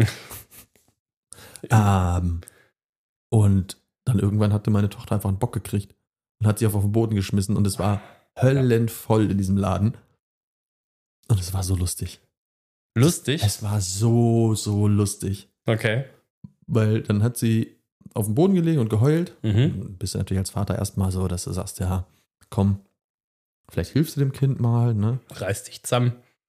Und dann irgendwann hatte meine Tochter einfach einen Bock gekriegt und hat sich auf den Boden geschmissen und es war höllenvoll in diesem Laden. Und es war so lustig. Lustig? Es war so, so lustig. Okay. Weil dann hat sie auf dem Boden gelegen und geheult. Mhm. Bist du natürlich als Vater erstmal so, dass du sagst, ja, komm, vielleicht hilfst du dem Kind mal, ne? Reiß dich zusammen.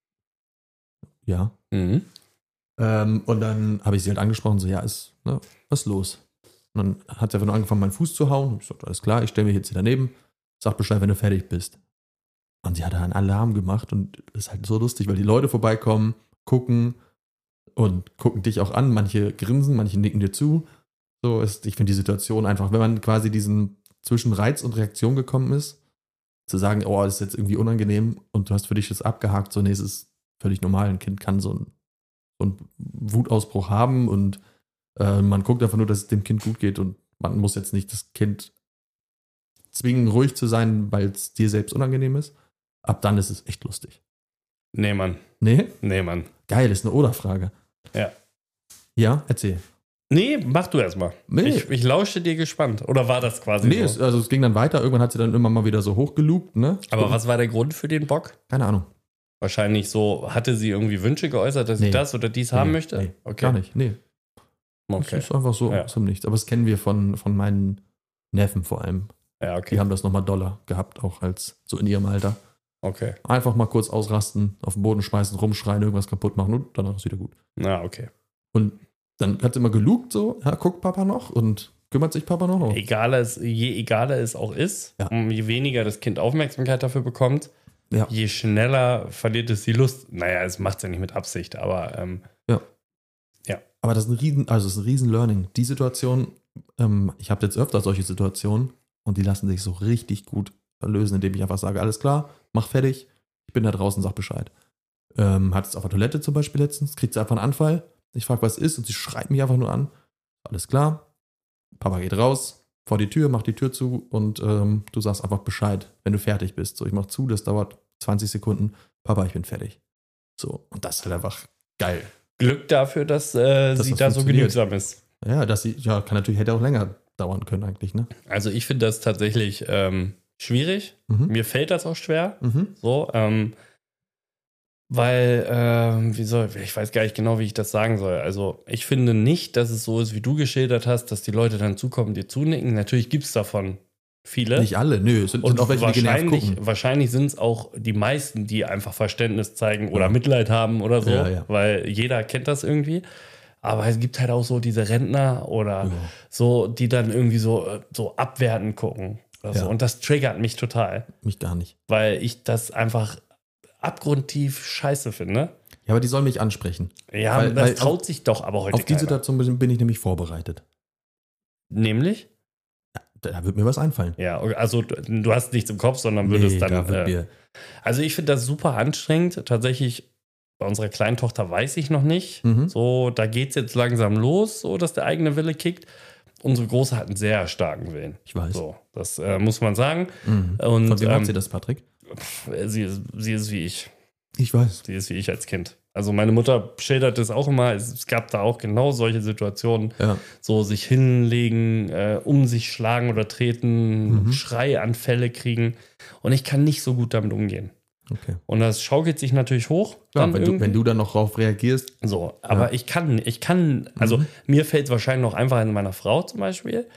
Ja. Mhm. Und dann habe ich sie halt angesprochen, so, ja, was ist los? Und dann hat sie einfach nur angefangen, meinen Fuß zu hauen. Ich sagte, alles klar, ich stelle mich jetzt hier daneben. Sag Bescheid, wenn du fertig bist. Und sie hat da einen Alarm gemacht und das ist halt so lustig, weil die Leute vorbeikommen, gucken dich auch an. Manche grinsen, manche nicken dir zu. So ist, ich finde die Situation einfach, wenn man quasi diesen zwischen Reiz und Reaktion gekommen ist, zu sagen, oh, das ist jetzt irgendwie unangenehm und du hast für dich das abgehakt, so, nee, es ist völlig normal. Ein Kind kann so einen Wutausbruch haben und man guckt einfach nur, dass es dem Kind gut geht und man muss jetzt nicht das Kind zwingen, ruhig zu sein, weil es dir selbst unangenehm ist. Ab dann ist es echt lustig. Nee, Mann. Nee? Nee, Mann. Geil, ist eine Oder-Frage. Ja. Ja, erzähl. Nee, mach du erstmal. Nee. Ich lausche dir gespannt. Oder war das quasi Nee, so? es ging dann weiter. Irgendwann hat sie dann immer mal wieder so hochgelugt, ne? Aber was war der Grund für den Bock? Keine Ahnung. Wahrscheinlich so, hatte sie irgendwie Wünsche geäußert, dass sie Nee. das oder dies haben möchte? Nee, Okay. gar nicht. Nee, Okay. das ist einfach so Ja. aus dem Nichts. Aber das kennen wir von meinen Neffen vor allem. Ja, Die okay. haben das nochmal doller gehabt, auch als so in ihrem Alter. Okay. Einfach mal kurz ausrasten, auf den Boden schmeißen, rumschreien, irgendwas kaputt machen und danach ist wieder gut. Na, okay. Und dann hat sie immer gelugt, so, ja, guckt Papa noch und kümmert sich Papa noch? Je egaler es auch ist, Ja. je weniger das Kind Aufmerksamkeit dafür bekommt, Ja. je schneller verliert es die Lust. Naja, es macht es ja nicht mit Absicht, aber Aber das ist ein riesen Learning. Die Situation, ich habe jetzt öfter solche Situationen und die lassen sich so richtig gut lösen, indem ich einfach sage, alles klar, mach fertig, ich bin da draußen, sag Bescheid. Hat es auf der Toilette zum Beispiel letztens, kriegt sie einfach einen Anfall. Ich frage, was ist und sie schreit mich einfach nur an. Alles klar. Papa geht raus, vor die Tür, macht die Tür zu und du sagst einfach Bescheid, wenn du fertig bist. So, ich mach zu, das dauert 20 Sekunden. Papa, ich bin fertig. So, und das ist halt einfach geil. Glück dafür, dass sie das da so funktioniert. genügsam ist. Ja, hätte auch länger dauern können eigentlich, ne? Also ich finde das tatsächlich schwierig. Mhm. Mir fällt das auch schwer. Mhm. So, weil, ich weiß gar nicht genau, wie ich das sagen soll. Also ich finde nicht, dass es so ist, wie du geschildert hast, dass die Leute dann zukommen, dir zunicken. Natürlich gibt es davon viele. Nicht alle, nö. Es sind auch welche, die genervt gucken. Wahrscheinlich sind es auch die meisten, die einfach Verständnis zeigen oder Ja. Mitleid haben oder so, Ja. weil jeder kennt das irgendwie. Aber es gibt halt auch so diese Rentner oder so, die dann irgendwie so abwertend gucken. Oder so. Ja. Und das triggert mich total, Mich gar nicht. weil ich das einfach abgrundtief scheiße finde. Ja, aber die sollen mich ansprechen. Ja, Weil- das weil traut sich doch aber heute Auf die keiner. Situation bin ich nämlich vorbereitet. Nämlich? Da wird mir was einfallen. Ja, also du hast nichts im Kopf, sondern würdest da dann. wird mir Also ich finde das super anstrengend. Tatsächlich, bei unserer kleinen Tochter weiß ich noch nicht. Mhm. So, da geht es jetzt langsam los, so dass der eigene Wille kickt. Unsere Große hat einen sehr starken Willen. Ich weiß. So, das muss man sagen. Mhm. Und Von wem hat sie das, Patrick? sie ist wie ich. Ich weiß. Sie ist wie ich als Kind. Also meine Mutter schildert es auch immer. Es gab da auch genau solche Situationen. Ja. So sich hinlegen, um sich schlagen oder treten, Mhm. Schreianfälle kriegen. Und ich kann nicht so gut damit umgehen. Okay. Und das schaukelt sich natürlich hoch. Klar, dann wenn irgendwie. du dann noch drauf reagierst. So, aber ich kann, also mir fällt es wahrscheinlich noch einfach in meiner Frau zum Beispiel.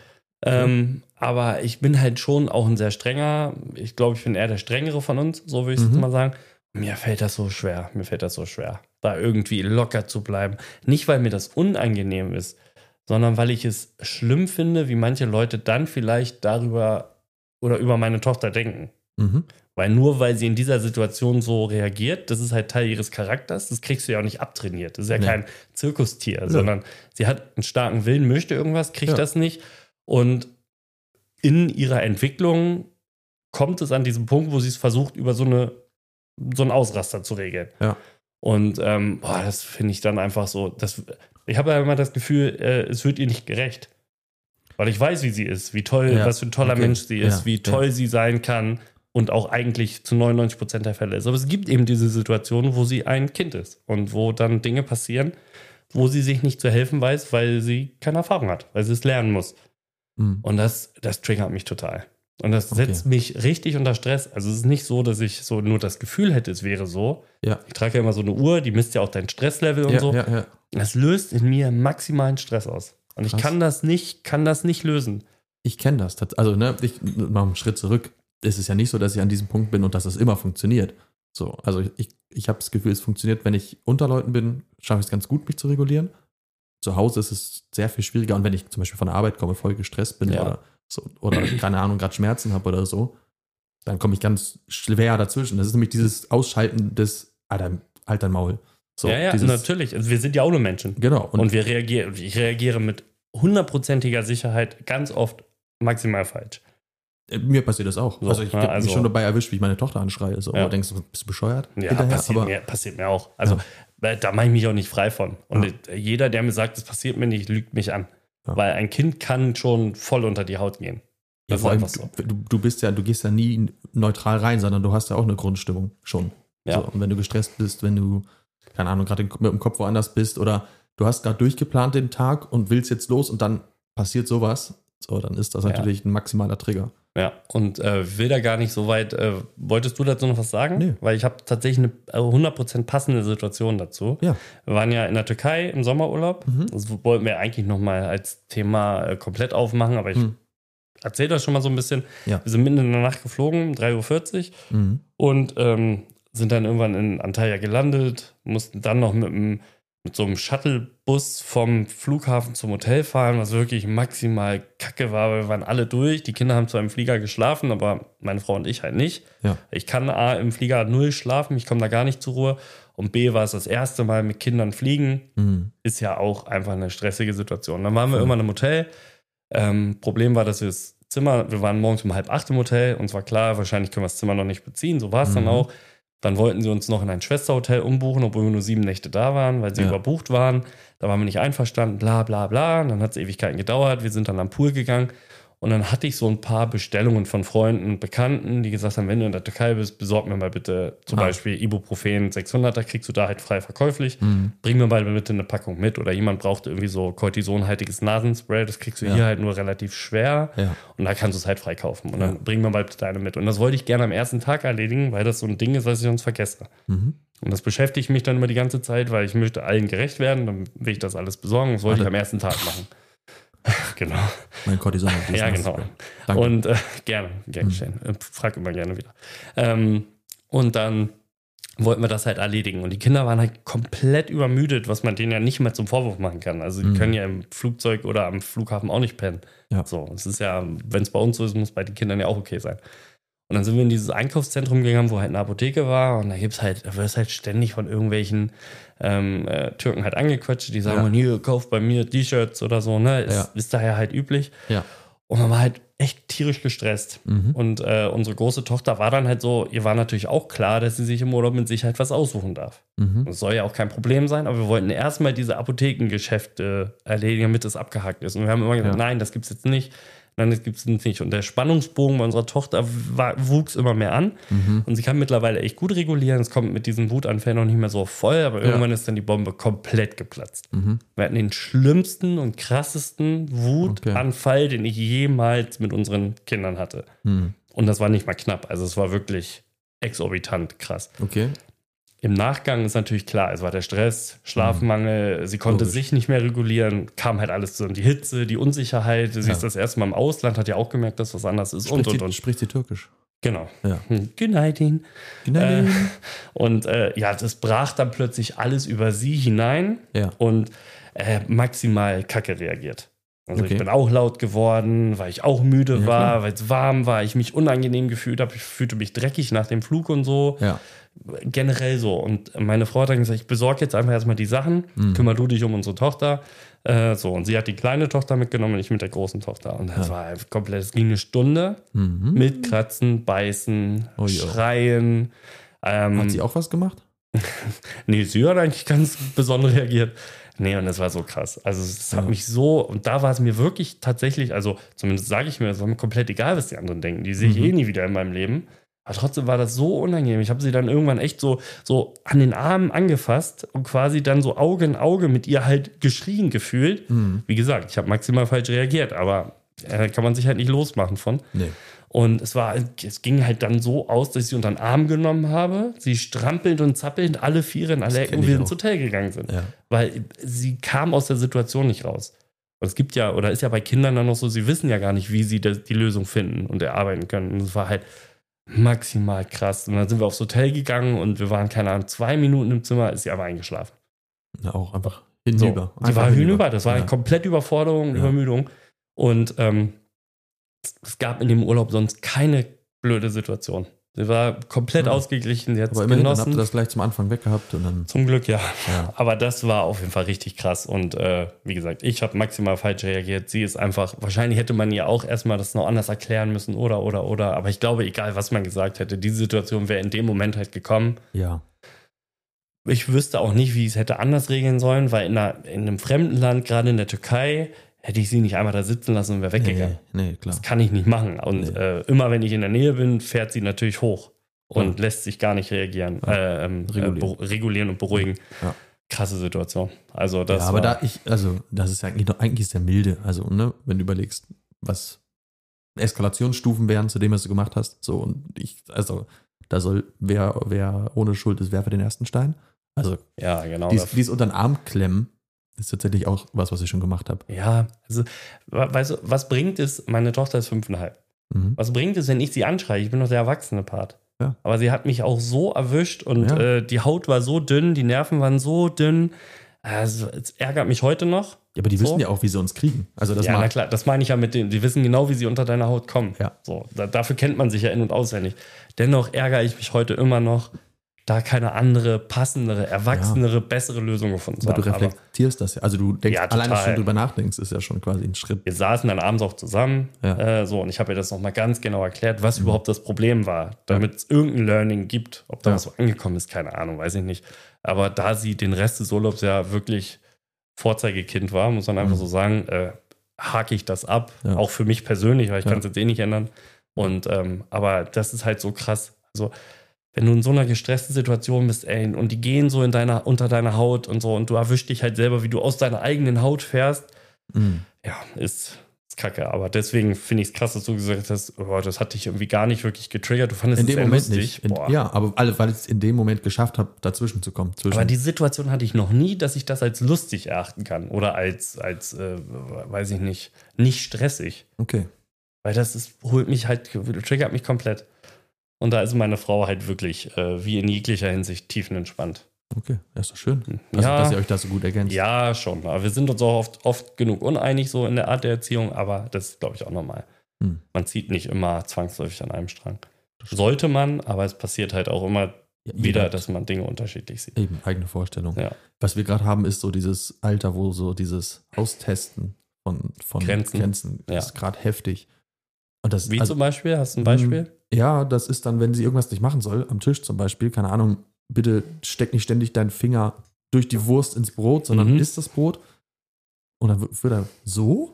Aber ich bin halt schon auch ein sehr strenger, ich glaube, ich bin eher der strengere von uns, so würde ich es mal sagen. Mir fällt das so schwer, da irgendwie locker zu bleiben. Nicht, weil mir das unangenehm ist, sondern weil ich es schlimm finde, wie manche Leute dann vielleicht darüber oder über meine Tochter denken. Mhm. Weil nur weil sie in dieser Situation so reagiert, das ist halt Teil ihres Charakters, das kriegst du ja auch nicht abtrainiert. Das ist ja kein Zirkustier, sondern sie hat einen starken Willen, möchte irgendwas, kriegt das nicht. Und in ihrer Entwicklung kommt es an diesem Punkt, wo sie es versucht, über so einen Ausraster zu regeln. Ja. Und das finde ich dann einfach so, ich habe ja immer das Gefühl, es wird ihr nicht gerecht. Weil ich weiß, wie sie ist, wie toll, was für ein toller Mensch sie ist, wie toll sie sein kann und auch eigentlich zu 99% der Fälle ist. Aber es gibt eben diese Situation, wo sie ein Kind ist und wo dann Dinge passieren, wo sie sich nicht zu helfen weiß, weil sie keine Erfahrung hat, weil sie es lernen muss. Mhm. Und das triggert mich total. Und das setzt mich richtig unter Stress. Also es ist nicht so, dass ich so nur das Gefühl hätte, es wäre so. Ja. Ich trage ja immer so eine Uhr, die misst ja auch dein Stresslevel und so. Ja. Das löst in mir maximalen Stress aus. Und ich kann das nicht lösen. Ich kenne das. Also, ich mache einen Schritt zurück. Es ist ja nicht so, dass ich an diesem Punkt bin und dass es immer funktioniert. So, also ich habe das Gefühl, es funktioniert, wenn ich unter Leuten bin, schaffe ich es ganz gut, mich zu regulieren. Zu Hause ist es sehr viel schwieriger. Und wenn ich zum Beispiel von der Arbeit komme, voll gestresst bin oder keine Ahnung, gerade Schmerzen habe oder so, dann komme ich ganz schwer dazwischen. Das ist nämlich dieses Ausschalten des halt dein Maul. So, natürlich. Also wir sind ja auch nur Menschen. Genau. Und ich reagiere mit 100%iger Sicherheit ganz oft maximal falsch. Mir passiert das auch. So, also ich habe mich schon dabei erwischt, wie ich meine Tochter anschreie. So, und denkst du, bist du bescheuert? Ja, passiert mir auch. Also da mache ich mich auch nicht du frei von. Und jeder, der mir sagt, das passiert mir nicht, lügt mich an. Ja. Weil ein Kind kann schon voll unter die Haut gehen. Das ist einfach so. Du gehst ja nie neutral rein, sondern du hast ja auch eine Grundstimmung schon. Ja. So, und wenn du gestresst bist, wenn du, keine Ahnung, gerade mit dem Kopf woanders bist oder du hast gerade durchgeplant den Tag und willst jetzt los und dann passiert sowas, so, dann ist das natürlich ein maximaler Trigger. Ja, und will da gar nicht so weit. Wolltest du dazu noch was sagen? Nee. Weil ich habe tatsächlich eine 100% passende Situation dazu. Ja. Wir waren ja in der Türkei im Sommerurlaub. Das wollten wir eigentlich nochmal als Thema komplett aufmachen, aber ich erzähle das schon mal so ein bisschen. Ja. Wir sind mitten in der Nacht geflogen, 3:40 Uhr und sind dann irgendwann in Antalya gelandet, mussten dann noch mit so einem Shuttlebus vom Flughafen zum Hotel fahren, was wirklich maximal kacke war, weil wir waren alle durch. Die Kinder haben zwar im Flieger geschlafen, aber meine Frau und ich halt nicht. Ja. Ich kann A, im Flieger 0 schlafen, ich komme da gar nicht zur Ruhe. Und B, war es das erste Mal mit Kindern fliegen. Ist ja auch einfach eine stressige Situation. Dann waren wir irgendwann im Hotel. Problem war, dass wir waren morgens um 7:30 im Hotel. Uns war klar, wahrscheinlich können wir das Zimmer noch nicht beziehen. So war es dann auch. Dann wollten sie uns noch in ein Schwesterhotel umbuchen, obwohl wir nur 7 Nächte da waren, weil sie überbucht waren. Da waren wir nicht einverstanden, bla bla bla. Und dann hat es Ewigkeiten gedauert. Wir sind dann am Pool gegangen. Und dann hatte ich so ein paar Bestellungen von Freunden und Bekannten, die gesagt haben, wenn du in der Türkei bist, besorg mir mal bitte zum Beispiel Ibuprofen 600er, kriegst du da halt frei verkäuflich. Bring mir mal bitte eine Packung mit. Oder jemand braucht irgendwie so kortisonhaltiges Nasenspray, das kriegst du hier halt nur relativ schwer. Ja. Und da kannst du es halt frei kaufen. Und dann bring mir mal bitte eine mit. Und das wollte ich gerne am ersten Tag erledigen, weil das so ein Ding ist, was ich sonst vergesse. Und das beschäftigt mich dann immer die ganze Zeit, weil ich möchte allen gerecht werden. Dann will ich das alles besorgen. Das wollte ich am ersten Tag machen. Genau. Mein Cortison. Ja, genau. Danke. Und gerne geschehen. Frag immer gerne wieder. Und dann wollten wir das halt erledigen. Und die Kinder waren halt komplett übermüdet, was man denen ja nicht mehr zum Vorwurf machen kann. Also die können ja im Flugzeug oder am Flughafen auch nicht pennen. Ja. So, es ist ja, wenn es bei uns so ist, muss bei den Kindern ja auch okay sein. Und dann sind wir in dieses Einkaufszentrum gegangen, wo halt eine Apotheke war. Und da wirst halt ständig von irgendwelchen Türken halt angequatscht, die sagen, hier, kauf bei mir T-Shirts oder so, ne? Ist daher halt üblich. Ja. Und man war halt echt tierisch gestresst. Und unsere große Tochter war dann halt so, ihr war natürlich auch klar, dass sie sich im Urlaub mit Sicherheit was aussuchen darf. Das soll ja auch kein Problem sein, aber wir wollten erstmal diese Apothekengeschäfte erledigen, damit es abgehakt ist. Und wir haben immer gesagt, nein, das gibt's jetzt nicht. Nein, das gibt es nicht. Und der Spannungsbogen bei unserer Tochter wuchs immer mehr an. Und sie kann mittlerweile echt gut regulieren. Es kommt mit diesen Wutanfällen noch nicht mehr so voll, aber irgendwann ist dann die Bombe komplett geplatzt. Wir hatten den schlimmsten und krassesten Wutanfall, den ich jemals mit unseren Kindern hatte. Und das war nicht mal knapp. Also es war wirklich exorbitant krass. Okay. Im Nachgang ist natürlich klar, es war der Stress, Schlafmangel, sie konnte sich nicht mehr regulieren, kam halt alles zusammen. Die Hitze, die Unsicherheit, sie ist das erste Mal im Ausland, hat ja auch gemerkt, dass was anders ist und. Spricht sie Türkisch? Genau. Ja. Günaydin. Und das brach dann plötzlich alles über sie hinein und maximal kacke reagiert. Also ich bin auch laut geworden, weil ich auch müde war, weil es warm war, ich mich unangenehm gefühlt habe, ich fühlte mich dreckig nach dem Flug und so. Ja. Generell so. Und meine Frau hat dann gesagt, ich besorge jetzt einfach erstmal die Sachen, kümmere du dich um unsere Tochter. Und sie hat die kleine Tochter mitgenommen und ich mit der großen Tochter. Und das war komplett, es ging eine Stunde mit Kratzen, Beißen, Schreien. Hat sie auch was gemacht? Nee, sie hat eigentlich ganz besonders reagiert. Nee, und das war so krass. Also es hat mich so, und da war es mir wirklich tatsächlich, also zumindest sage ich mir, es war mir komplett egal, was die anderen denken. Die sehe ich eh nie wieder in meinem Leben. Aber trotzdem war das so unangenehm. Ich habe sie dann irgendwann echt so an den Armen angefasst und quasi dann so Auge in Auge mit ihr halt geschrien gefühlt. Wie gesagt, ich habe maximal falsch reagiert, aber kann man sich halt nicht losmachen von. Nee. Und es ging halt dann so aus, dass ich sie unter den Arm genommen habe, sie strampelnd und zappelnd alle Viere in alle Ecken, wie wir ins Hotel gegangen sind. Ja. Weil sie kam aus der Situation nicht raus. Und es gibt ja, oder ist ja bei Kindern dann noch so, sie wissen ja gar nicht, wie sie die Lösung finden und erarbeiten können. Und es war halt maximal krass. Und dann sind wir aufs Hotel gegangen und wir waren, keine Ahnung, 2 Minuten im Zimmer, ist sie aber eingeschlafen. Ja, auch einfach hinüber. So, die war hinüber. Das war eine komplette Überforderung und Übermüdung. Und es gab in dem Urlaub sonst keine blöde Situation. Sie war komplett ausgeglichen. Sie hat es genossen. Dann habt ihr das gleich zum Anfang weggehabt. Und dann zum Glück, ja. Aber das war auf jeden Fall richtig krass. Und wie gesagt, ich habe maximal falsch reagiert. Sie ist einfach, wahrscheinlich hätte man ihr auch erstmal das noch anders erklären müssen oder. Aber ich glaube, egal was man gesagt hätte, diese Situation wäre in dem Moment halt gekommen. Ja. Ich wüsste auch nicht, wie ich es hätte anders regeln sollen, weil in einem fremden Land, gerade in der Türkei, hätte ich sie nicht einmal da sitzen lassen und wäre weggegangen. Nee, klar. Das kann ich nicht machen. Und immer wenn ich in der Nähe bin, fährt sie natürlich hoch und lässt sich gar nicht reagieren, regulieren und beruhigen. Ja. Krasse Situation. Also das aber das ist ja eigentlich ist der milde. Also, ne, wenn du überlegst, was Eskalationsstufen wären zu dem, was du gemacht hast. So, und wer ohne Schuld ist, werfe den ersten Stein. Also, ja, genau. Dies unter den Arm klemmen ist tatsächlich auch was ich schon gemacht habe. Ja, also, weißt du, was bringt es, meine Tochter ist 5,5. Was bringt es, wenn ich sie anschreie? Ich bin doch der erwachsene Part. Ja. Aber sie hat mich auch so erwischt und die Haut war so dünn, die Nerven waren so dünn. Also, es ärgert mich heute noch. Ja, aber die wissen ja auch, wie sie uns kriegen. Also na klar, das meine ich ja mit denen. Die wissen genau, wie sie unter deiner Haut kommen. Ja. So, dafür kennt man sich ja in- und auswendig. Dennoch ärgere ich mich heute immer noch, da keine andere, passendere, erwachsenere, bessere Lösung gefunden zu Aber du haben. reflektierst das ja. Also du denkst, Ja, alleine total. schon drüber nachdenkst, ist ja schon quasi ein Schritt. Wir saßen dann abends auch zusammen und ich habe ihr das nochmal ganz genau erklärt, was überhaupt das Problem war, damit es irgendein Learning gibt. Ob da was so angekommen ist, keine Ahnung, weiß ich nicht. Aber da sie den Rest des Urlaubs ja wirklich Vorzeigekind war, muss man einfach so sagen, hake ich das ab. Ja. Auch für mich persönlich, weil ich kann es jetzt eh nicht ändern. Und aber das ist halt so krass. Also wenn du in so einer gestressten Situation bist, ey, und die gehen so unter deiner Haut und so und du erwischst dich halt selber, wie du aus deiner eigenen Haut fährst, ja, ist kacke. Aber deswegen finde ich es krass, dass du gesagt hast, oh, das hat dich irgendwie gar nicht wirklich getriggert. Du fandest In es dem sehr Moment lustig. nicht. Ja, aber weil ich es in dem Moment geschafft habe, dazwischen zu kommen. Aber die Situation hatte ich noch nie, dass ich das als lustig erachten kann. Oder als weiß ich nicht stressig. Okay. Weil triggert mich komplett. Und da ist meine Frau halt wirklich, wie in jeglicher Hinsicht, tiefenentspannt. Okay, das ist doch schön. Also, dass ihr euch da so gut ergänzt. Ja, schon. Aber wir sind uns auch oft genug uneinig, so in der Art der Erziehung. Aber das ist, glaube ich, auch normal. Man zieht nicht immer zwangsläufig an einem Strang. Sollte man, aber es passiert halt auch immer wieder, dass man Dinge unterschiedlich sieht. Eben, eigene Vorstellung. Ja. Was wir gerade haben, ist so dieses Alter, wo so dieses Austesten von Grenzen ist gerade heftig. Und das, Wie zum Beispiel? Hast du ein Beispiel? Ja, das ist dann, wenn sie irgendwas nicht machen soll, am Tisch zum Beispiel, keine Ahnung, bitte steck nicht ständig deinen Finger durch die Wurst ins Brot, sondern isst das Brot. Und dann wird er so,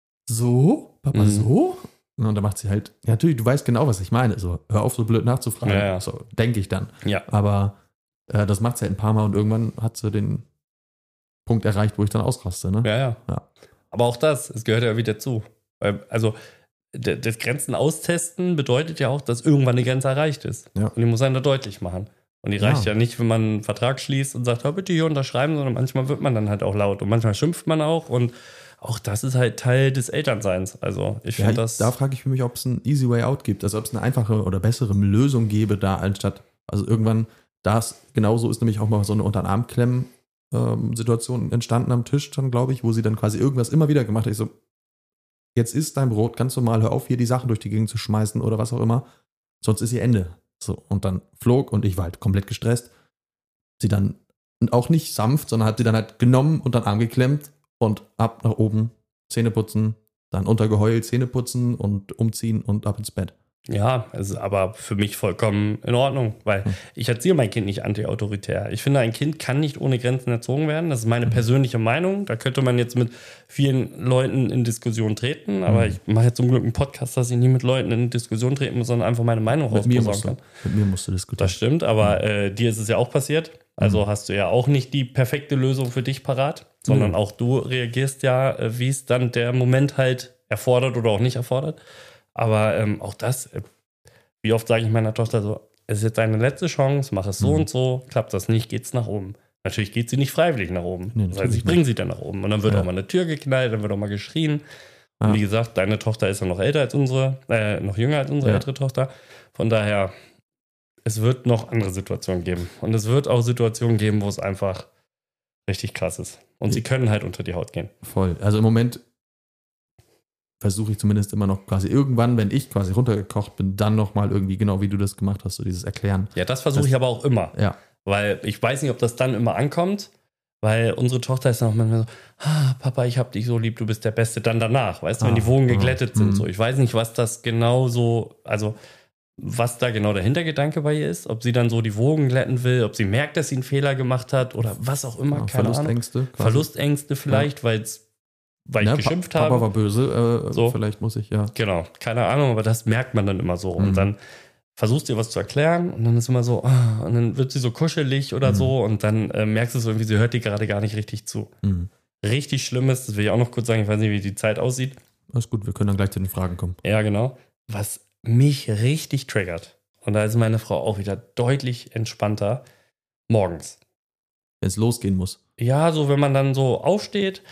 Papa, so. Und dann macht sie halt, ja, natürlich, du weißt genau, was ich meine. So, hör auf, so blöd nachzufragen. Ja. So, denke ich dann. Ja. Aber das macht sie halt ein paar Mal und irgendwann hat sie den Punkt erreicht, wo ich dann ausraste. Ne? Ja. Ja. Aber auch es gehört ja wieder zu. Also, das Grenzen austesten bedeutet ja auch, dass irgendwann eine Grenze erreicht ist. Ja. Und die muss einer deutlich machen. Und die reicht ja nicht, wenn man einen Vertrag schließt und sagt, bitte hier unterschreiben, sondern manchmal wird man dann halt auch laut und manchmal schimpft man auch und auch das ist halt Teil des Elternseins. Also ich finde das... Da frage ich mich, ob es einen easy way out gibt, also ob es eine einfache oder bessere Lösung gäbe da, anstatt, also irgendwann, genauso ist nämlich auch mal so eine unter den Arm klemmen Situation entstanden am Tisch dann, glaube ich, wo sie dann quasi irgendwas immer wieder gemacht hat. Ich so, jetzt isst dein Brot, ganz normal, hör auf, hier die Sachen durch die Gegend zu schmeißen oder was auch immer, sonst ist ihr Ende. So, und dann flog und ich war halt komplett gestresst. Sie dann auch nicht sanft, sondern hat sie dann halt genommen und dann Arm geklemmt und ab nach oben, Zähne putzen, dann untergeheult, Zähne putzen und umziehen und ab ins Bett. Ja, es ist aber für mich vollkommen in Ordnung, weil ich erziehe mein Kind nicht anti-autoritär. Ich finde, ein Kind kann nicht ohne Grenzen erzogen werden. Das ist meine persönliche Meinung. Da könnte man jetzt mit vielen Leuten in Diskussion treten, aber ich mache jetzt zum Glück einen Podcast, dass ich nie mit Leuten in Diskussion treten muss, sondern einfach meine Meinung rausposaunen kann. Mit mir musst du diskutieren. Das stimmt, aber dir ist es ja auch passiert. Also hast du ja auch nicht die perfekte Lösung für dich parat, sondern auch du reagierst ja, wie es dann der Moment halt erfordert oder auch nicht erfordert. Aber auch das, wie oft sage ich meiner Tochter so, es ist jetzt deine letzte Chance, mach es so und so, klappt das nicht, geht's nach oben. Natürlich geht sie nicht freiwillig nach oben. Nee, das heißt, ich bringe sie dann nach oben. Und dann wird auch mal eine Tür geknallt, dann wird auch mal geschrien. Und wie gesagt, deine Tochter ist ja noch älter als noch jünger als unsere ältere Tochter. Von daher, es wird noch andere Situationen geben. Und es wird auch Situationen geben, wo es einfach richtig krass ist. Und sie können halt unter die Haut gehen. Voll. Also im Moment versuche ich zumindest immer noch quasi irgendwann, wenn ich quasi runtergekocht bin, dann nochmal irgendwie, genau wie du das gemacht hast, so dieses Erklären. Ja, das versuche ich aber auch immer. Ja. Weil ich weiß nicht, ob das dann immer ankommt, weil unsere Tochter ist dann auch manchmal so, Papa, ich hab dich so lieb, du bist der Beste, dann danach, weißt du, wenn die Wogen geglättet sind. So. Ich weiß nicht, was das genau so, also was da genau der Hintergedanke bei ihr ist, ob sie dann so die Wogen glätten will, ob sie merkt, dass sie einen Fehler gemacht hat oder was auch immer, keine Verlustängste. Ahnung. Verlustängste vielleicht, weil ich geschimpft habe. Papa war böse, so. Vielleicht muss ich, ja. Genau, keine Ahnung, aber das merkt man dann immer so. Und dann versuchst du ihr was zu erklären und dann ist immer so, und dann wird sie so kuschelig oder so und dann merkst du so irgendwie, sie hört dir gerade gar nicht richtig zu. Richtig schlimm ist, das will ich auch noch kurz sagen, ich weiß nicht, wie die Zeit aussieht. Alles gut, wir können dann gleich zu den Fragen kommen. Ja, genau. Was mich richtig triggert, und da ist meine Frau auch wieder deutlich entspannter, morgens. Wenn es losgehen muss. Ja, so wenn man dann so aufsteht,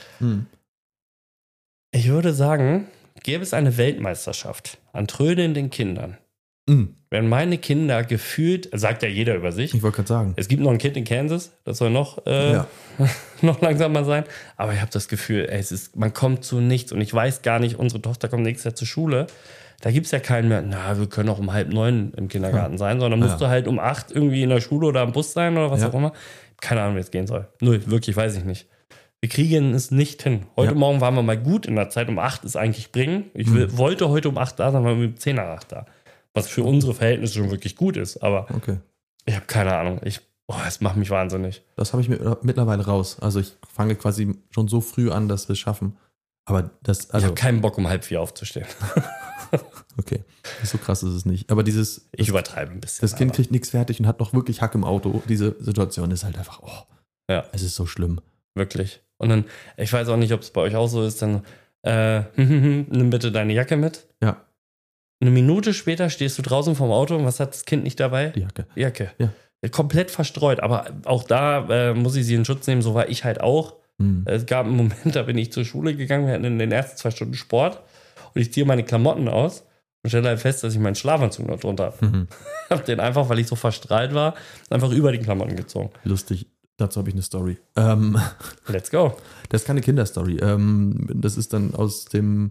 ich würde sagen, gäbe es eine Weltmeisterschaft an trödelnden Kindern, wenn meine Kinder gefühlt, sagt ja jeder über sich. Ich wollte gerade sagen. Es gibt noch ein Kind in Kansas, das soll noch langsamer sein. Aber ich habe das Gefühl, man kommt zu nichts. Und ich weiß gar nicht, unsere Tochter kommt nächstes Jahr zur Schule. da gibt es ja keinen mehr, wir können auch um 8:30 im Kindergarten sein, sondern musst du halt um 8 irgendwie in der Schule oder am Bus sein oder was auch immer. Keine Ahnung, wie es gehen soll. Null, wirklich, weiß ich nicht. Wir kriegen es nicht hin. Heute Morgen waren wir mal gut in der Zeit. Um 8 ist eigentlich bringen. Ich wollte heute um 8 da sein, waren wir um 10 nach 8 da. Was für unsere Verhältnisse schon wirklich gut ist. Aber ich habe keine Ahnung. Es macht mich wahnsinnig. Das habe ich mittlerweile raus. Also ich fange quasi schon so früh an, dass wir es schaffen. Aber das, ich habe keinen Bock, um 3:30 aufzustehen. Okay, so krass ist es nicht. Aber ich übertreibe ein bisschen. Das Kind kriegt nichts fertig und hat noch wirklich Hack im Auto. Diese Situation ist halt einfach, es ist so schlimm. Wirklich. Und dann, ich weiß auch nicht, ob es bei euch auch so ist, dann nimm bitte deine Jacke mit. Ja. Eine Minute später stehst du draußen vorm Auto und was hat das Kind nicht dabei? Die Jacke. Ja. Komplett verstreut. Aber auch da muss ich sie in Schutz nehmen, so war ich halt auch. Es gab einen Moment, da bin ich zur Schule gegangen, wir hatten in den ersten 2 Stunden Sport und ich ziehe meine Klamotten aus und stelle halt fest, dass ich meinen Schlafanzug noch drunter habe. Hab den einfach, weil ich so verstrahlt war, einfach über die Klamotten gezogen. Lustig. Dazu habe ich eine Story. Let's go. Das ist keine Kinderstory. Das ist dann aus dem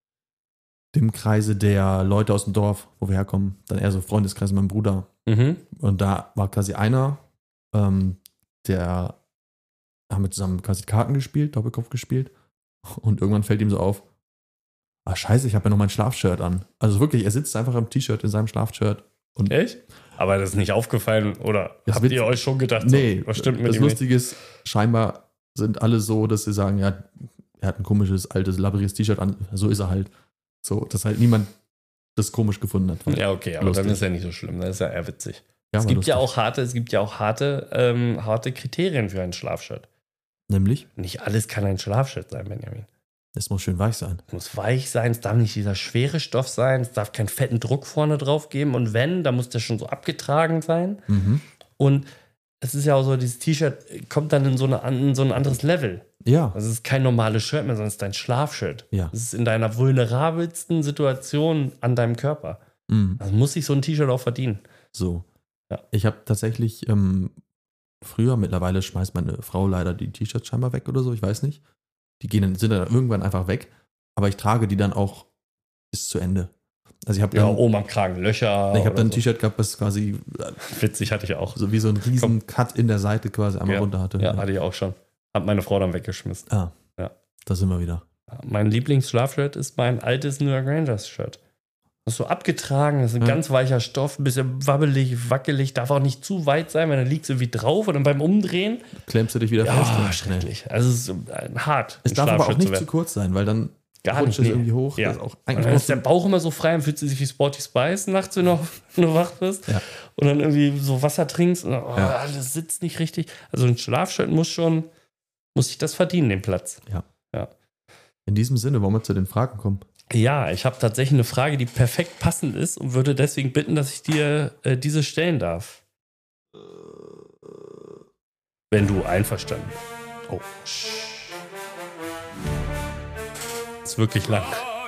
Kreise der Leute aus dem Dorf, wo wir herkommen. Dann eher so Freundeskreis mit meinem Bruder. Und da war quasi einer, der haben wir zusammen quasi Karten gespielt, Doppelkopf gespielt. Und irgendwann fällt ihm so auf, scheiße, ich habe ja noch mein Schlafshirt an. Also wirklich, er sitzt einfach im T-Shirt in seinem Schlafshirt. Und echt? Aber das ist nicht aufgefallen, oder habt ihr euch schon gedacht, nee, was stimmt mit das ihm Lustige ist, scheinbar sind alle so, dass sie sagen, ja, er hat ein komisches, altes, labberiges T-Shirt an, so ist er halt. So, dass halt niemand das komisch gefunden hat. Ja, okay, aber lustig. Dann ist ja nicht so schlimm, dann ist ja eher witzig. Ja, es gibt ja auch harte Kriterien für ein Schlafshirt. Nämlich? Nicht alles kann ein Schlafshirt sein, Benjamin. Es muss schön weich sein. Es muss weich sein, es darf nicht dieser schwere Stoff sein, es darf keinen fetten Druck vorne drauf geben und wenn, dann muss der schon so abgetragen sein. Und es ist ja auch so, dieses T-Shirt kommt dann in so ein anderes Level. Ja. Also es ist kein normales Shirt mehr, sondern es ist dein Schlafshirt. Ja. Es ist in deiner vulnerabelsten Situation an deinem Körper. Also muss sich so ein T-Shirt auch verdienen. So. Ja. Ich habe tatsächlich früher, mittlerweile schmeißt meine Frau leider die T-Shirts scheinbar weg oder so, ich weiß nicht. Die sind dann irgendwann einfach weg. Aber ich trage die dann auch bis zu Ende. Also ich habe oben am Kragen Löcher. Ich habe dann ein T-Shirt gehabt, das quasi witzig hatte ich auch. So wie so ein riesen Cut in der Seite quasi einmal runter hatte. Ja, hatte ich auch schon. Hat meine Frau dann weggeschmissen. Ja. Da sind wir wieder. Mein Lieblingsschlafshirt ist mein altes New York Rangers Shirt. Das ist so abgetragen, das ist ein ganz weicher Stoff, ein bisschen wabbelig, wackelig, darf auch nicht zu weit sein, weil dann liegst du irgendwie drauf und dann beim Umdrehen klemmst du dich wieder fest. Ja, schrecklich. Also es ist hart. Es darf aber auch nicht zu kurz sein, weil dann rutscht es irgendwie hoch. Ja. Das ist auch und dann ist der Bauch immer so frei und fühlt sich wie Sporty Spice nachts, wenn du wach bist. Ja. Und dann irgendwie so Wasser trinkst und das sitzt nicht richtig. Also ein Schlafshirt muss sich das verdienen, den Platz. Ja. In diesem Sinne, wollen wir zu den Fragen kommen? Ja, ich habe tatsächlich eine Frage, die perfekt passend ist und würde deswegen bitten, dass ich dir diese stellen darf. Wenn du einverstanden bist. Oh. Ist wirklich lang.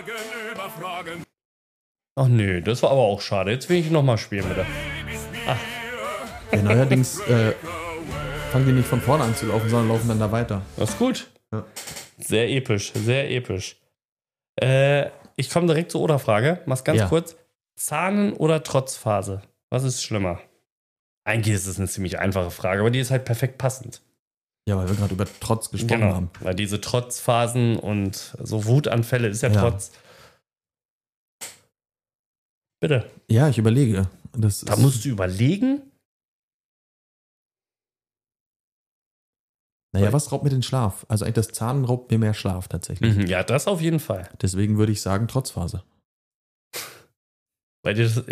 Ach nö, das war aber auch schade. Jetzt will ich nochmal spielen, bitte. Ja, neuerdings fangen die nicht von vorne an zu laufen, sondern laufen dann da weiter. Das ist gut. Ja. Sehr episch, sehr episch. Ich komme direkt zur Oder-Frage. Mach's ganz kurz. Zahnen- oder Trotzphase? Was ist schlimmer? Eigentlich ist es eine ziemlich einfache Frage, aber die ist halt perfekt passend. Ja, weil wir gerade über Trotz gesprochen haben. Weil diese Trotzphasen und so Wutanfälle ist ja Trotz. Bitte. Ja, ich überlege. Da musst du überlegen? Naja, was raubt mir den Schlaf? Also eigentlich das Zahnen raubt mir mehr Schlaf tatsächlich. Ja, das auf jeden Fall. Deswegen würde ich sagen Trotzphase. Weil dir das,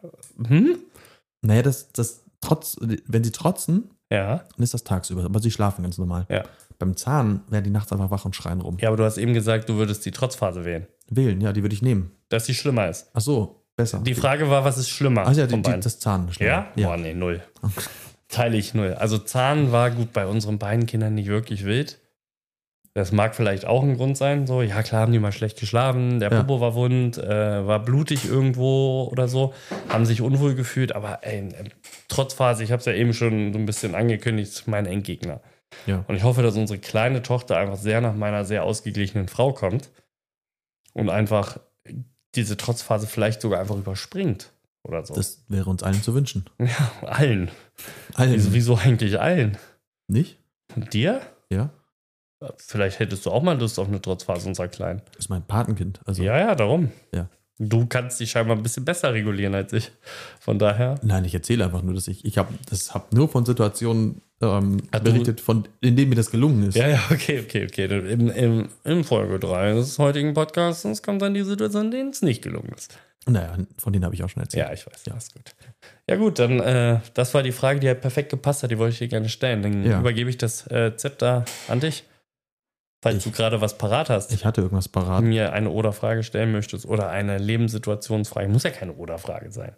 Naja, das Trotz, wenn sie trotzen, dann ist das tagsüber, aber sie schlafen ganz normal. Ja. Beim Zahn werden die nachts einfach wach und schreien rum. Ja, aber du hast eben gesagt, du würdest die Trotzphase wählen. Wählen, ja, die würde ich nehmen. Dass sie schlimmer ist. Ach so, besser. Die Frage war, was ist schlimmer? Ach ja, das Zahn. Ja? Boah, nee, 0. Teile ich 0. Also Zahn war gut bei unseren beiden Kindern nicht wirklich wild. Das mag vielleicht auch ein Grund sein. So, ja klar, haben die mal schlecht geschlafen, der Popo war wund, war blutig irgendwo oder so, haben sich unwohl gefühlt, aber Trotzphase, ich habe es ja eben schon so ein bisschen angekündigt, mein Endgegner. Ja. Und ich hoffe, dass unsere kleine Tochter einfach sehr nach meiner sehr ausgeglichenen Frau kommt und einfach diese Trotzphase vielleicht sogar einfach überspringt oder so. Das wäre uns allen zu wünschen. Ja, allen. Allen. Wieso eigentlich allen? Nicht? Und dir? Ja. Vielleicht hättest du auch mal Lust auf eine Trotzphase unserer Kleinen. Das ist mein Patenkind. Also, Ja, darum. Ja. Du kannst dich scheinbar ein bisschen besser regulieren als ich. Von daher. Nein, ich erzähle einfach nur, dass ich habe nur von Situationen du- berichtet, in denen mir das gelungen ist. Ja, okay. In Folge 3 des heutigen Podcasts kommt dann die Situation, in denen es nicht gelungen ist. Naja, von denen habe ich auch schon erzählt. Ja, ich weiß. Ja, ist gut. Ja, gut, dann, das war die Frage, die halt perfekt gepasst hat. Die wollte ich dir gerne stellen. Dann übergebe ich das Zepter an dich. Falls du gerade was parat hast. Ich hatte irgendwas parat. Mir eine Oder-Frage stellen möchtest oder eine Lebenssituationsfrage. Muss ja keine Oder-Frage sein.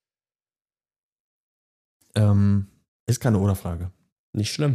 Ist keine Oder-Frage. Nicht schlimm.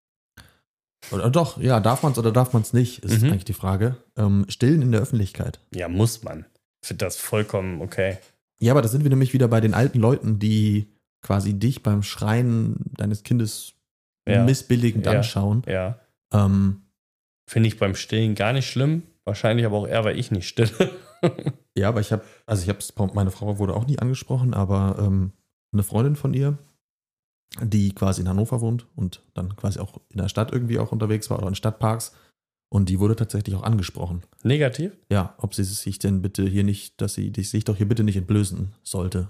Oder doch, ja, darf man es oder darf man es nicht, ist eigentlich die Frage. Stillen in der Öffentlichkeit. Ja, muss man. Ich finde das vollkommen okay. Ja, aber da sind wir nämlich wieder bei den alten Leuten, die quasi dich beim Schreien deines Kindes missbilligend anschauen. Ja. Finde ich beim Stillen gar nicht schlimm. Wahrscheinlich aber auch eher, weil ich nicht stille. Ja, aber meine Frau wurde auch nie angesprochen, aber eine Freundin von ihr, die quasi in Hannover wohnt und dann quasi auch in der Stadt irgendwie auch unterwegs war oder in Stadtparks, und die wurde tatsächlich auch angesprochen. Negativ? Ja, ob sie sich denn bitte hier nicht, dass sie sich doch hier bitte nicht entblößen sollte.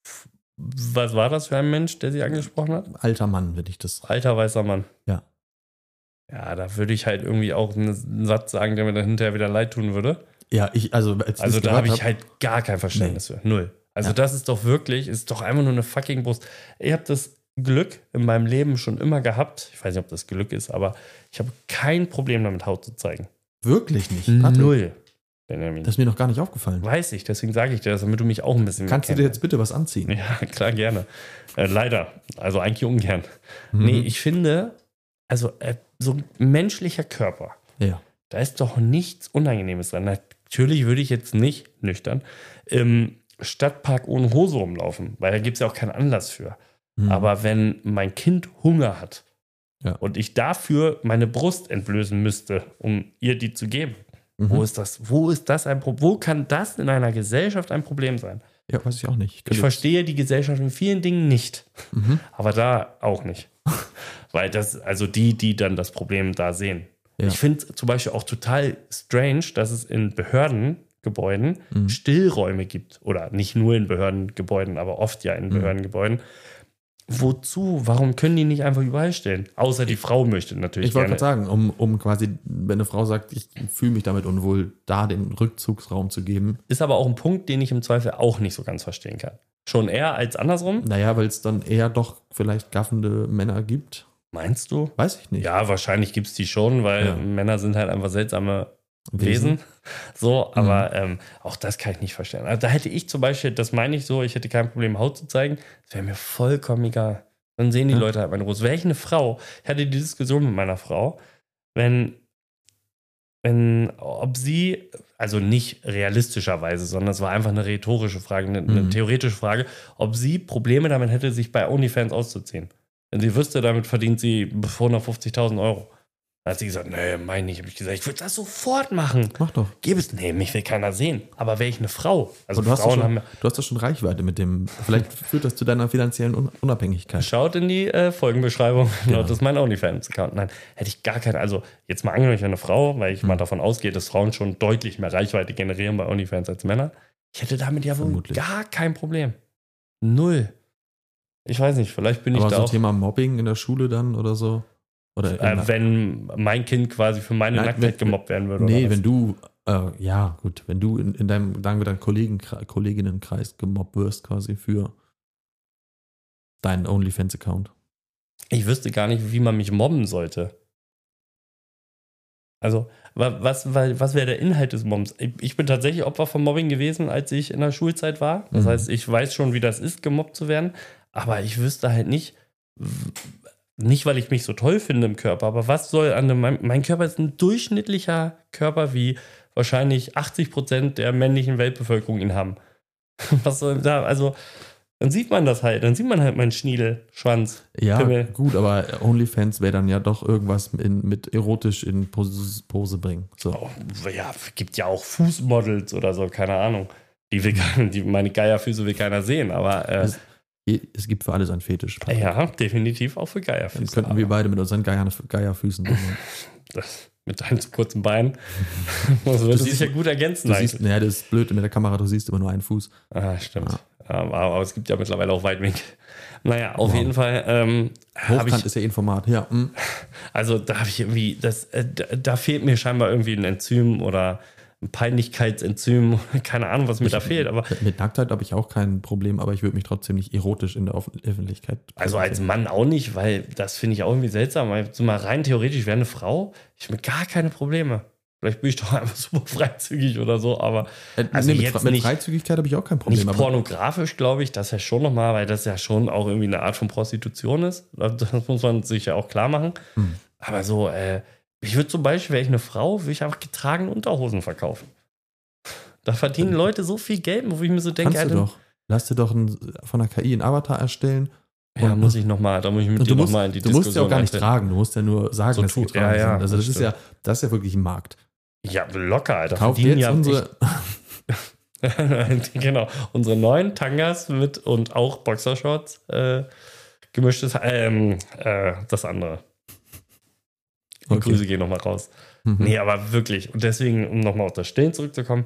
Was war das für ein Mensch, der sie angesprochen hat? Alter Mann, wenn ich das. Alter weißer Mann. Ja. Ja, da würde ich halt irgendwie auch einen Satz sagen, der mir dann hinterher wieder leid tun würde. Ja, also da habe ich halt gar kein Verständnis für. Null. Also das ist doch wirklich, ist doch einfach nur eine fucking Brust. Ich habe das Glück in meinem Leben schon immer gehabt. Ich weiß nicht, ob das Glück ist, aber ich habe kein Problem damit, Haut zu zeigen. Wirklich nicht? Null. Benjamin. Das ist mir noch gar nicht aufgefallen. Weiß ich, deswegen sage ich dir das, damit du mich auch ein bisschen Kannst du dir jetzt bitte was anziehen? Ja, klar, gerne. Leider. Also eigentlich ungern. Nee, ich finde, also so ein menschlicher Körper, da ist doch nichts Unangenehmes dran. Natürlich würde ich jetzt nicht nüchtern im Stadtpark ohne Hose rumlaufen, weil da gibt es ja auch keinen Anlass für. Aber wenn mein Kind Hunger hat und ich dafür meine Brust entblößen müsste, um ihr die zu geben, wo ist das ein Problem? Wo kann das in einer Gesellschaft ein Problem sein? Ja, weiß ich auch nicht. Ich verstehe die Gesellschaft in vielen Dingen nicht, aber da auch nicht. Weil also die dann das Problem da sehen. Ja. Ich finde zum Beispiel auch total strange, dass es in Behördengebäuden Stillräume gibt. Oder nicht nur in Behördengebäuden, aber oft ja in Behördengebäuden. Wozu? Warum können die nicht einfach überall stellen? Außer die Frau möchte natürlich. Ich wollte gerade sagen, um quasi, wenn eine Frau sagt, ich fühle mich damit unwohl, da den Rückzugsraum zu geben. Ist aber auch ein Punkt, den ich im Zweifel auch nicht so ganz verstehen kann. Schon eher als andersrum? Naja, weil es dann eher doch vielleicht gaffende Männer gibt. Meinst du? Weiß ich nicht. Ja, wahrscheinlich gibt es die schon, weil Männer sind halt einfach seltsame Wesen. So, aber auch das kann ich nicht verstehen. Also da hätte ich zum Beispiel, das meine ich so, ich hätte kein Problem, Haut zu zeigen. Das wäre mir vollkommen egal. Dann sehen die Leute halt meine Brust. Wäre ich eine Frau, ich hatte die Diskussion mit meiner Frau, ob sie, also nicht realistischerweise, sondern es war einfach eine rhetorische Frage, eine theoretische Frage, ob sie Probleme damit hätte, sich bei OnlyFans auszuziehen. Wenn sie wüsste, damit verdient sie 450.000 €. Dann hat sie gesagt, nee, meine ich. Habe ich gesagt, ich würde das sofort machen. Mach doch. Nee, mich will keiner sehen. Aber wäre ich eine Frau? Also du Frauen haben... Du hast doch schon Reichweite mit dem... Vielleicht führt das zu deiner finanziellen Unabhängigkeit. Schaut in die Folgenbeschreibung. Genau. Das ist mein OnlyFans-Account. Nein, hätte ich gar keine... Also jetzt mal angenommen, ich wäre eine Frau, weil ich mal davon ausgehe, dass Frauen schon deutlich mehr Reichweite generieren bei OnlyFans als Männer. Ich hätte damit ja wohl gar kein Problem. Null. Ich weiß nicht, vielleicht bin ich da auch... Aber so Thema Mobbing in der Schule dann oder so? Oder wenn mein Kind quasi für meine Nacktheit gemobbt werden würde. Nee, wenn du, wenn du in deinem, sagen wir dann Kolleginnenkreis gemobbt wirst quasi für deinen OnlyFans-Account. Ich wüsste gar nicht, wie man mich mobben sollte. Also, was wäre der Inhalt des Mobbens? Ich bin tatsächlich Opfer von Mobbing gewesen, als ich in der Schulzeit war. Das heißt, ich weiß schon, wie das ist, gemobbt zu werden. Aber ich wüsste halt nicht, weil ich mich so toll finde im Körper, aber was soll mein Körper ist ein durchschnittlicher Körper, wie wahrscheinlich 80% der männlichen Weltbevölkerung ihn haben. Was soll da, also, dann sieht man das halt, meinen Schniedel, Schwanz, ja, Pimmel. Gut, aber OnlyFans wäre dann ja doch irgendwas mit erotisch in Pose bringen. So. Oh, ja, gibt ja auch Fußmodels oder so, keine Ahnung. Meine Geierfüße will keiner sehen, aber Es gibt für alles einen Fetisch. ja, definitiv auch für Geierfüße. Dann könnten wir beide mit unseren Geierfüßen. Mit deinen zu kurzen Beinen. Das würde sich ja gut ergänzen. Du siehst, das ist blöd mit der Kamera, du siehst immer nur einen Fuß. Stimmt. Aber es gibt ja mittlerweile auch Weitwinkel. Naja, auf jeden Fall. Hochkant ist ja ein Format, ja. Also da habe ich irgendwie, da fehlt mir scheinbar irgendwie ein Enzym oder ein Peinlichkeitsenzym. Keine Ahnung, was mir da fehlt. Aber mit Nacktheit habe ich auch kein Problem, aber ich würde mich trotzdem nicht erotisch in der Öffentlichkeit. Also als Mann auch nicht, weil das finde ich auch irgendwie seltsam. Also mal rein theoretisch wäre eine Frau, ich habe gar keine Probleme. Vielleicht bin ich doch einfach super freizügig oder so, aber also mit Freizügigkeit habe ich auch kein Problem. Nicht pornografisch, glaube ich, das ja schon nochmal, weil das ja schon auch irgendwie eine Art von Prostitution ist. Das muss man sich ja auch klar machen. Aber so, ich würde zum Beispiel, wäre ich eine Frau, würde ich einfach getragene Unterhosen verkaufen. Da verdienen Leute so viel Geld, wo ich mir so denke, kannst du doch. Lass dir doch von der KI einen Avatar erstellen. Ja, da muss ich mit dir nochmal in die Diskussion. Du musst ja auch gar nicht tragen, du musst ja nur sagen, so dass sie getragen sind. Also das ist ja wirklich ein Markt. Ja, locker, Alter. Kauf jetzt unsere... Genau, unsere neuen Tangas mit und auch Boxershorts, gemischtes, das andere. Die Grüße gehen nochmal raus. Nee, aber wirklich. Und deswegen, um nochmal auf das Stillen zurückzukommen,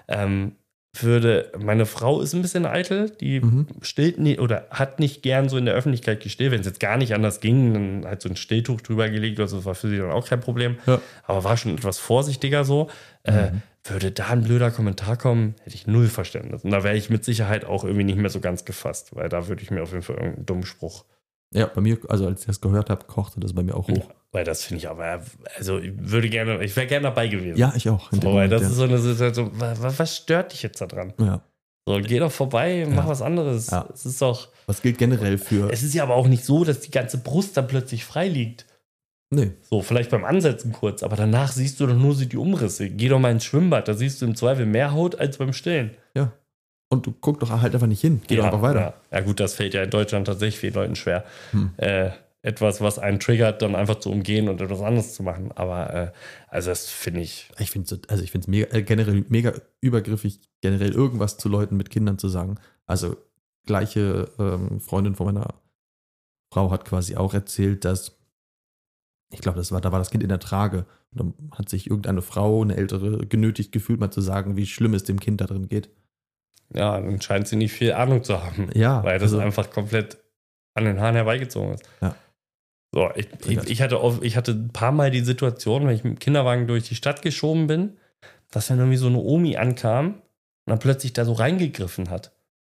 meine Frau ist ein bisschen eitel, die stillt nie, oder hat nicht gern so in der Öffentlichkeit gestillt. Wenn es jetzt gar nicht anders ging, dann halt so ein Stilltuch drüber gelegt, also das war für sie dann auch kein Problem. Ja. Aber war schon etwas vorsichtiger so. Würde da ein blöder Kommentar kommen, hätte ich null Verständnis. Und da wäre ich mit Sicherheit auch irgendwie nicht mehr so ganz gefasst, weil da würde ich mir auf jeden Fall irgendeinen dummen Spruch. Ja, bei mir, also als ich das gehört habe, kochte das bei mir auch hoch. Ja, weil das finde ich aber, also ich wäre gerne dabei gewesen. Ja, ich auch. So, weil das ist so eine Situation, was stört dich jetzt da dran? Ja. So, geh doch vorbei, mach was anderes. Ja. Es ist doch. Was gilt generell für. Es ist ja aber auch nicht so, dass die ganze Brust dann plötzlich frei liegt. Nee. So, vielleicht beim Ansetzen kurz, aber danach siehst du doch nur die Umrisse. Geh doch mal ins Schwimmbad, da siehst du im Zweifel mehr Haut als beim Stillen. Ja. Und du guck doch halt einfach nicht hin. Geh doch einfach weiter. Ja, gut, das fällt ja in Deutschland tatsächlich vielen Leuten schwer. Etwas, was einen triggert, dann einfach zu umgehen und etwas anderes zu machen. Aber also das finde ich. Ich finde es generell mega übergriffig, generell irgendwas zu Leuten mit Kindern zu sagen. Also gleiche Freundin von meiner Frau hat quasi auch erzählt, dass ich glaube, da war das Kind in der Trage. Und dann hat sich irgendeine Frau, eine ältere, genötigt gefühlt, mal zu sagen, wie schlimm es dem Kind da drin geht. Ja, dann scheint sie nicht viel Ahnung zu haben. Ja. Weil das einfach komplett an den Haaren herbeigezogen ist. Ja. So, ich hatte ein paar Mal die Situation, wenn ich mit dem Kinderwagen durch die Stadt geschoben bin, dass dann irgendwie so eine Omi ankam und dann plötzlich da so reingegriffen hat.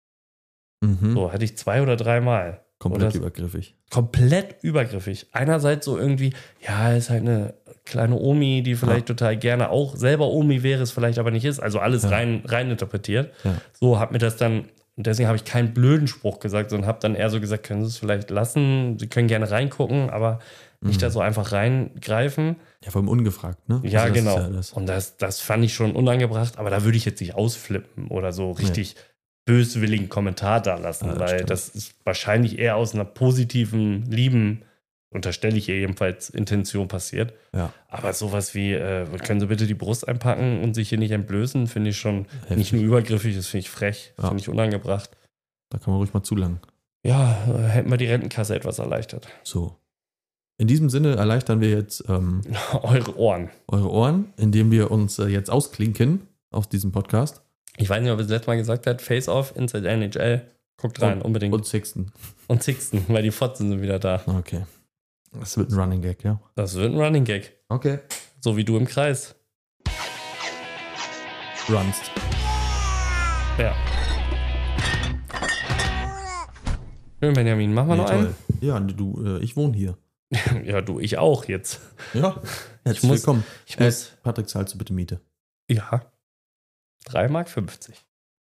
So, hatte ich 2 oder 3 Mal. Komplett übergriffig. Komplett übergriffig. Einerseits so irgendwie, ja, ist halt eine kleine Omi, die vielleicht total gerne auch selber Omi wäre, es vielleicht aber nicht ist. Also alles rein interpretiert. Ja. So hat mir das dann, und deswegen habe ich keinen blöden Spruch gesagt, sondern habe dann eher so gesagt, können Sie es vielleicht lassen, Sie können gerne reingucken, aber nicht da so einfach reingreifen. Ja, vor allem ungefragt, ne? Ja, also genau. Ja und das fand ich schon unangebracht, aber da würde ich jetzt nicht ausflippen oder so richtig böswilligen Kommentar da lassen, weil das ist wahrscheinlich eher aus einer positiven, lieben, unterstelle ich ihr jedenfalls, Intention passiert. Ja. Aber sowas wie, können Sie bitte die Brust einpacken und sich hier nicht entblößen, finde ich schon nicht nur übergriffig, das finde ich frech, finde ich unangebracht. Da kann man ruhig mal zulangen. Ja, hätten wir die Rentenkasse etwas erleichtert. So. In diesem Sinne erleichtern wir jetzt eure Ohren. Eure Ohren, indem wir uns jetzt ausklinken aus diesem Podcast. Ich weiß nicht, ob er das letzte Mal gesagt hat, Face-Off, Inside NHL. Guckt rein, unbedingt. Und Sixten. Und Sixten, weil die Fotzen sind wieder da. Okay. Das wird ein Running Gag, ja? Das wird ein Running Gag. Okay. So wie du im Kreis. Runst. Ja. Schön, Benjamin. Machen wir noch einen? Ja, du, ich wohne hier. Ja, du, ich auch jetzt. Ja, herzlich willkommen. Ich muss. Patrick, zahlst du bitte Miete? Ja. 3,50 Mark.